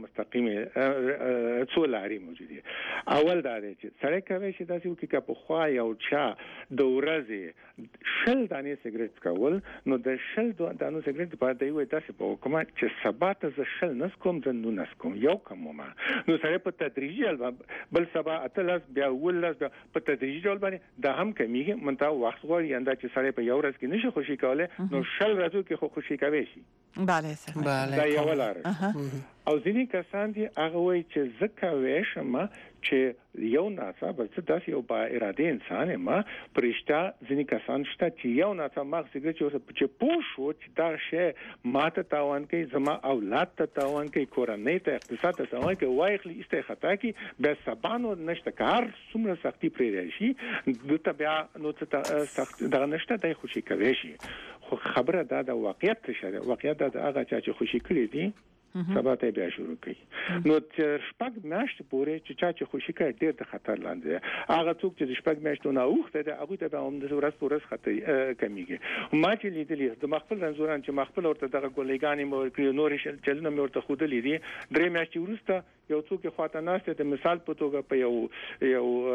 مستقیمه څو لاري موجود دي. اول دا دی چې سره کوي چې تاسو کې کا په خوا یو چا د ورځې شل دانې سیګریټ کول نو د شل دانو سیګریټ په دې وای تاسو په کومه چې سبا ته ز شل نس کوم د نو نس کوم یو کوم ما نو سره په تدریجي بل سبا اتلس بیا ولس په تدریجي ډول باندې دا هم کمیږي منته وخت غواړي انده چې سره په یو ورځ کې نشي خوشي کوله نو شل ورځو کې خو خوشي کوي شي. بله سره بله دا یو لار او ځینې کسان دي هغه وایي چې زکه وېشم چې یو ناسا بل څه داسې یو با اراده انسان ما پرشتہ ځینې کسان شته چې یو ناسا مغز سیګریټ چې پوه شو چې دا شی ماته تاوان کوي زما اولاد ته تاوان کوي کورنۍ ته اقتصاد ته تاوان کوي وایي خلی است خطا کی به سبانو نشته کار څومره سختي پرې راشي د بیا نو څه سخت دغه نشته دای خوشي کوي شي خو خبره دا د واقعیت څخه واقعیت دا هغه چې خوشي کړی دي سبا ته بیا شروع کړي نو چې شپږ میاشتې پورې چې چا چې خوشي کړي ډېر د خطر لاندې هغه څوک چې شپږ میاشتې نه اوخته ده هغه ته به هم د ورځ پورې خطر کمیږي. ما چې لیدلې د مخفل رنزوران چې مخفل ورته دغه ګولېګانې مو کړی نور شل چلنه مې ورته خودلې دي درې میاشتې وروسته یو څوک خواته ناشته د مثال په توګه په یو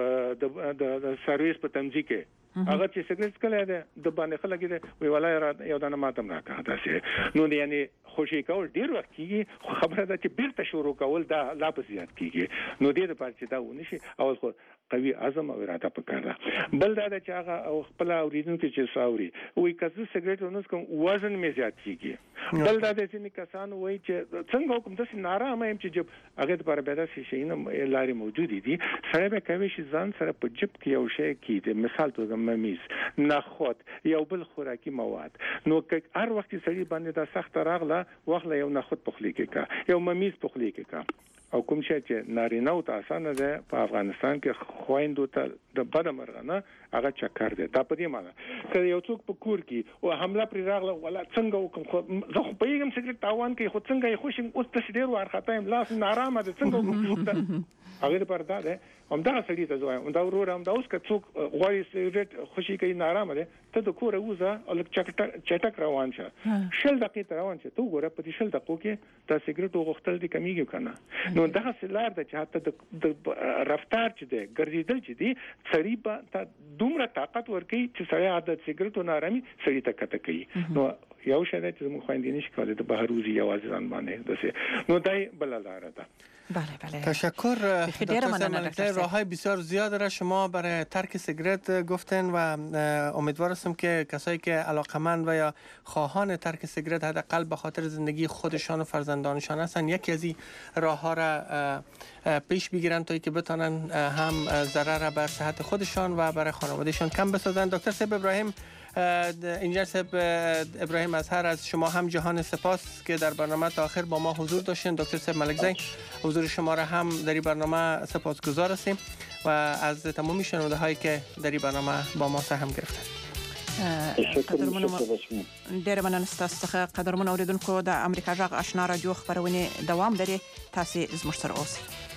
یو د سرویس په تمځي کې هغه چې سیګریټ کله ده د باندې خلک دې وی ولای یو دانه ماتم راکړه تاسو نو یعنی خوشي کول ډیر وخت کیږي خبره ده چې بیرته شروع کول دا لا په زیات کیږي نو دې لپاره چې دا ونشي او خو قوي عزم او اراده پکار ده. بل دا چې هغه او خپل اوریدونکو چې ساوري وای کزه سیګریټ ونوس کوم وزن می زیات کیږي بل دا چې کسان وای چې څنګه کوم د نارامه هم چې هغه لپاره به دا شي نه لاري موجود دي سره به کوي چې ځان سره په جيب کې یو شی کیږي مثال توګه ممیز نخود یو بل خوراکي مواد نو هر وخت سړي باندې دا سخت راغله واخله یو نخود پخلی کې کا یو ممیز پخلی کې کا او کوم شي چې نارینه او تاسو نه ده په افغانستان کې خويندو ته د بد مرغه نه هغه چکر دی دا په دې معنی که یو څوک په کور کې او حمله پر راغله ولا څنګه وکم خو زه خو په یوم سګریټ تاوان کې خو څنګه یې خوشم اوس ته ډیر ورخته یم لاس نارامه ده څنګه وکم هغه پر دا ده هم دا سړی ته ځوای هم دا ورور هم دا اوس که څوک غواړي سګریټ خوشي کوي نارامه ده ته د کور وځه او لک چټک چټک روان شه شل دقیقې روان شه ته وګوره په دې شل دقیقو کې دا سګریټ وغوښتل دي کمیږي کنه نو دا سلار ده چې حتی د رفتار چې ده ګرځیدل چې دي سړی په دومره طاقت ورکړي چې سړی عادت سګریټ نارامي سړی ته کته کوي نو یو شاید چې موږ خويندې نشي کولای د بهروزي یوازې ځان باندې دسه نو دای بل لاره ده. بله بله تشکر دکتر ملکزی. راههای بسیار زیاد را شما برای ترک سیگارت گفتن و امیدوار هستم که کسایی که علاقمند و یا خواهان ترک سیگارت حداقل به خاطر زندگی خودشان و فرزندانشان هستن یکی از این راهها را پیش بگیرن تا اینکه بتونن هم ضرر بر صحت خودشان و برای خانوادهشان کم بسازن. دکتر صاحب ابراهیم انجینر صاحب ابراهیم اظهر از شما هم جهان سپاس که در برنامه تا آخر با ما حضور داشتین. دکتر صاحب ملکزی حضور شما را هم در این برنامه سپاسگزار هستیم و از تمامی شنونده هایی که در این برنامه با ما سهم گرفتن. قدرمنو ډېر مننه ستاسو څخه قدرمنو اوریدونکو د امریکا جغ آشنا رادیو خبرونه دوام لري تاسو زموږ سره اوسئ.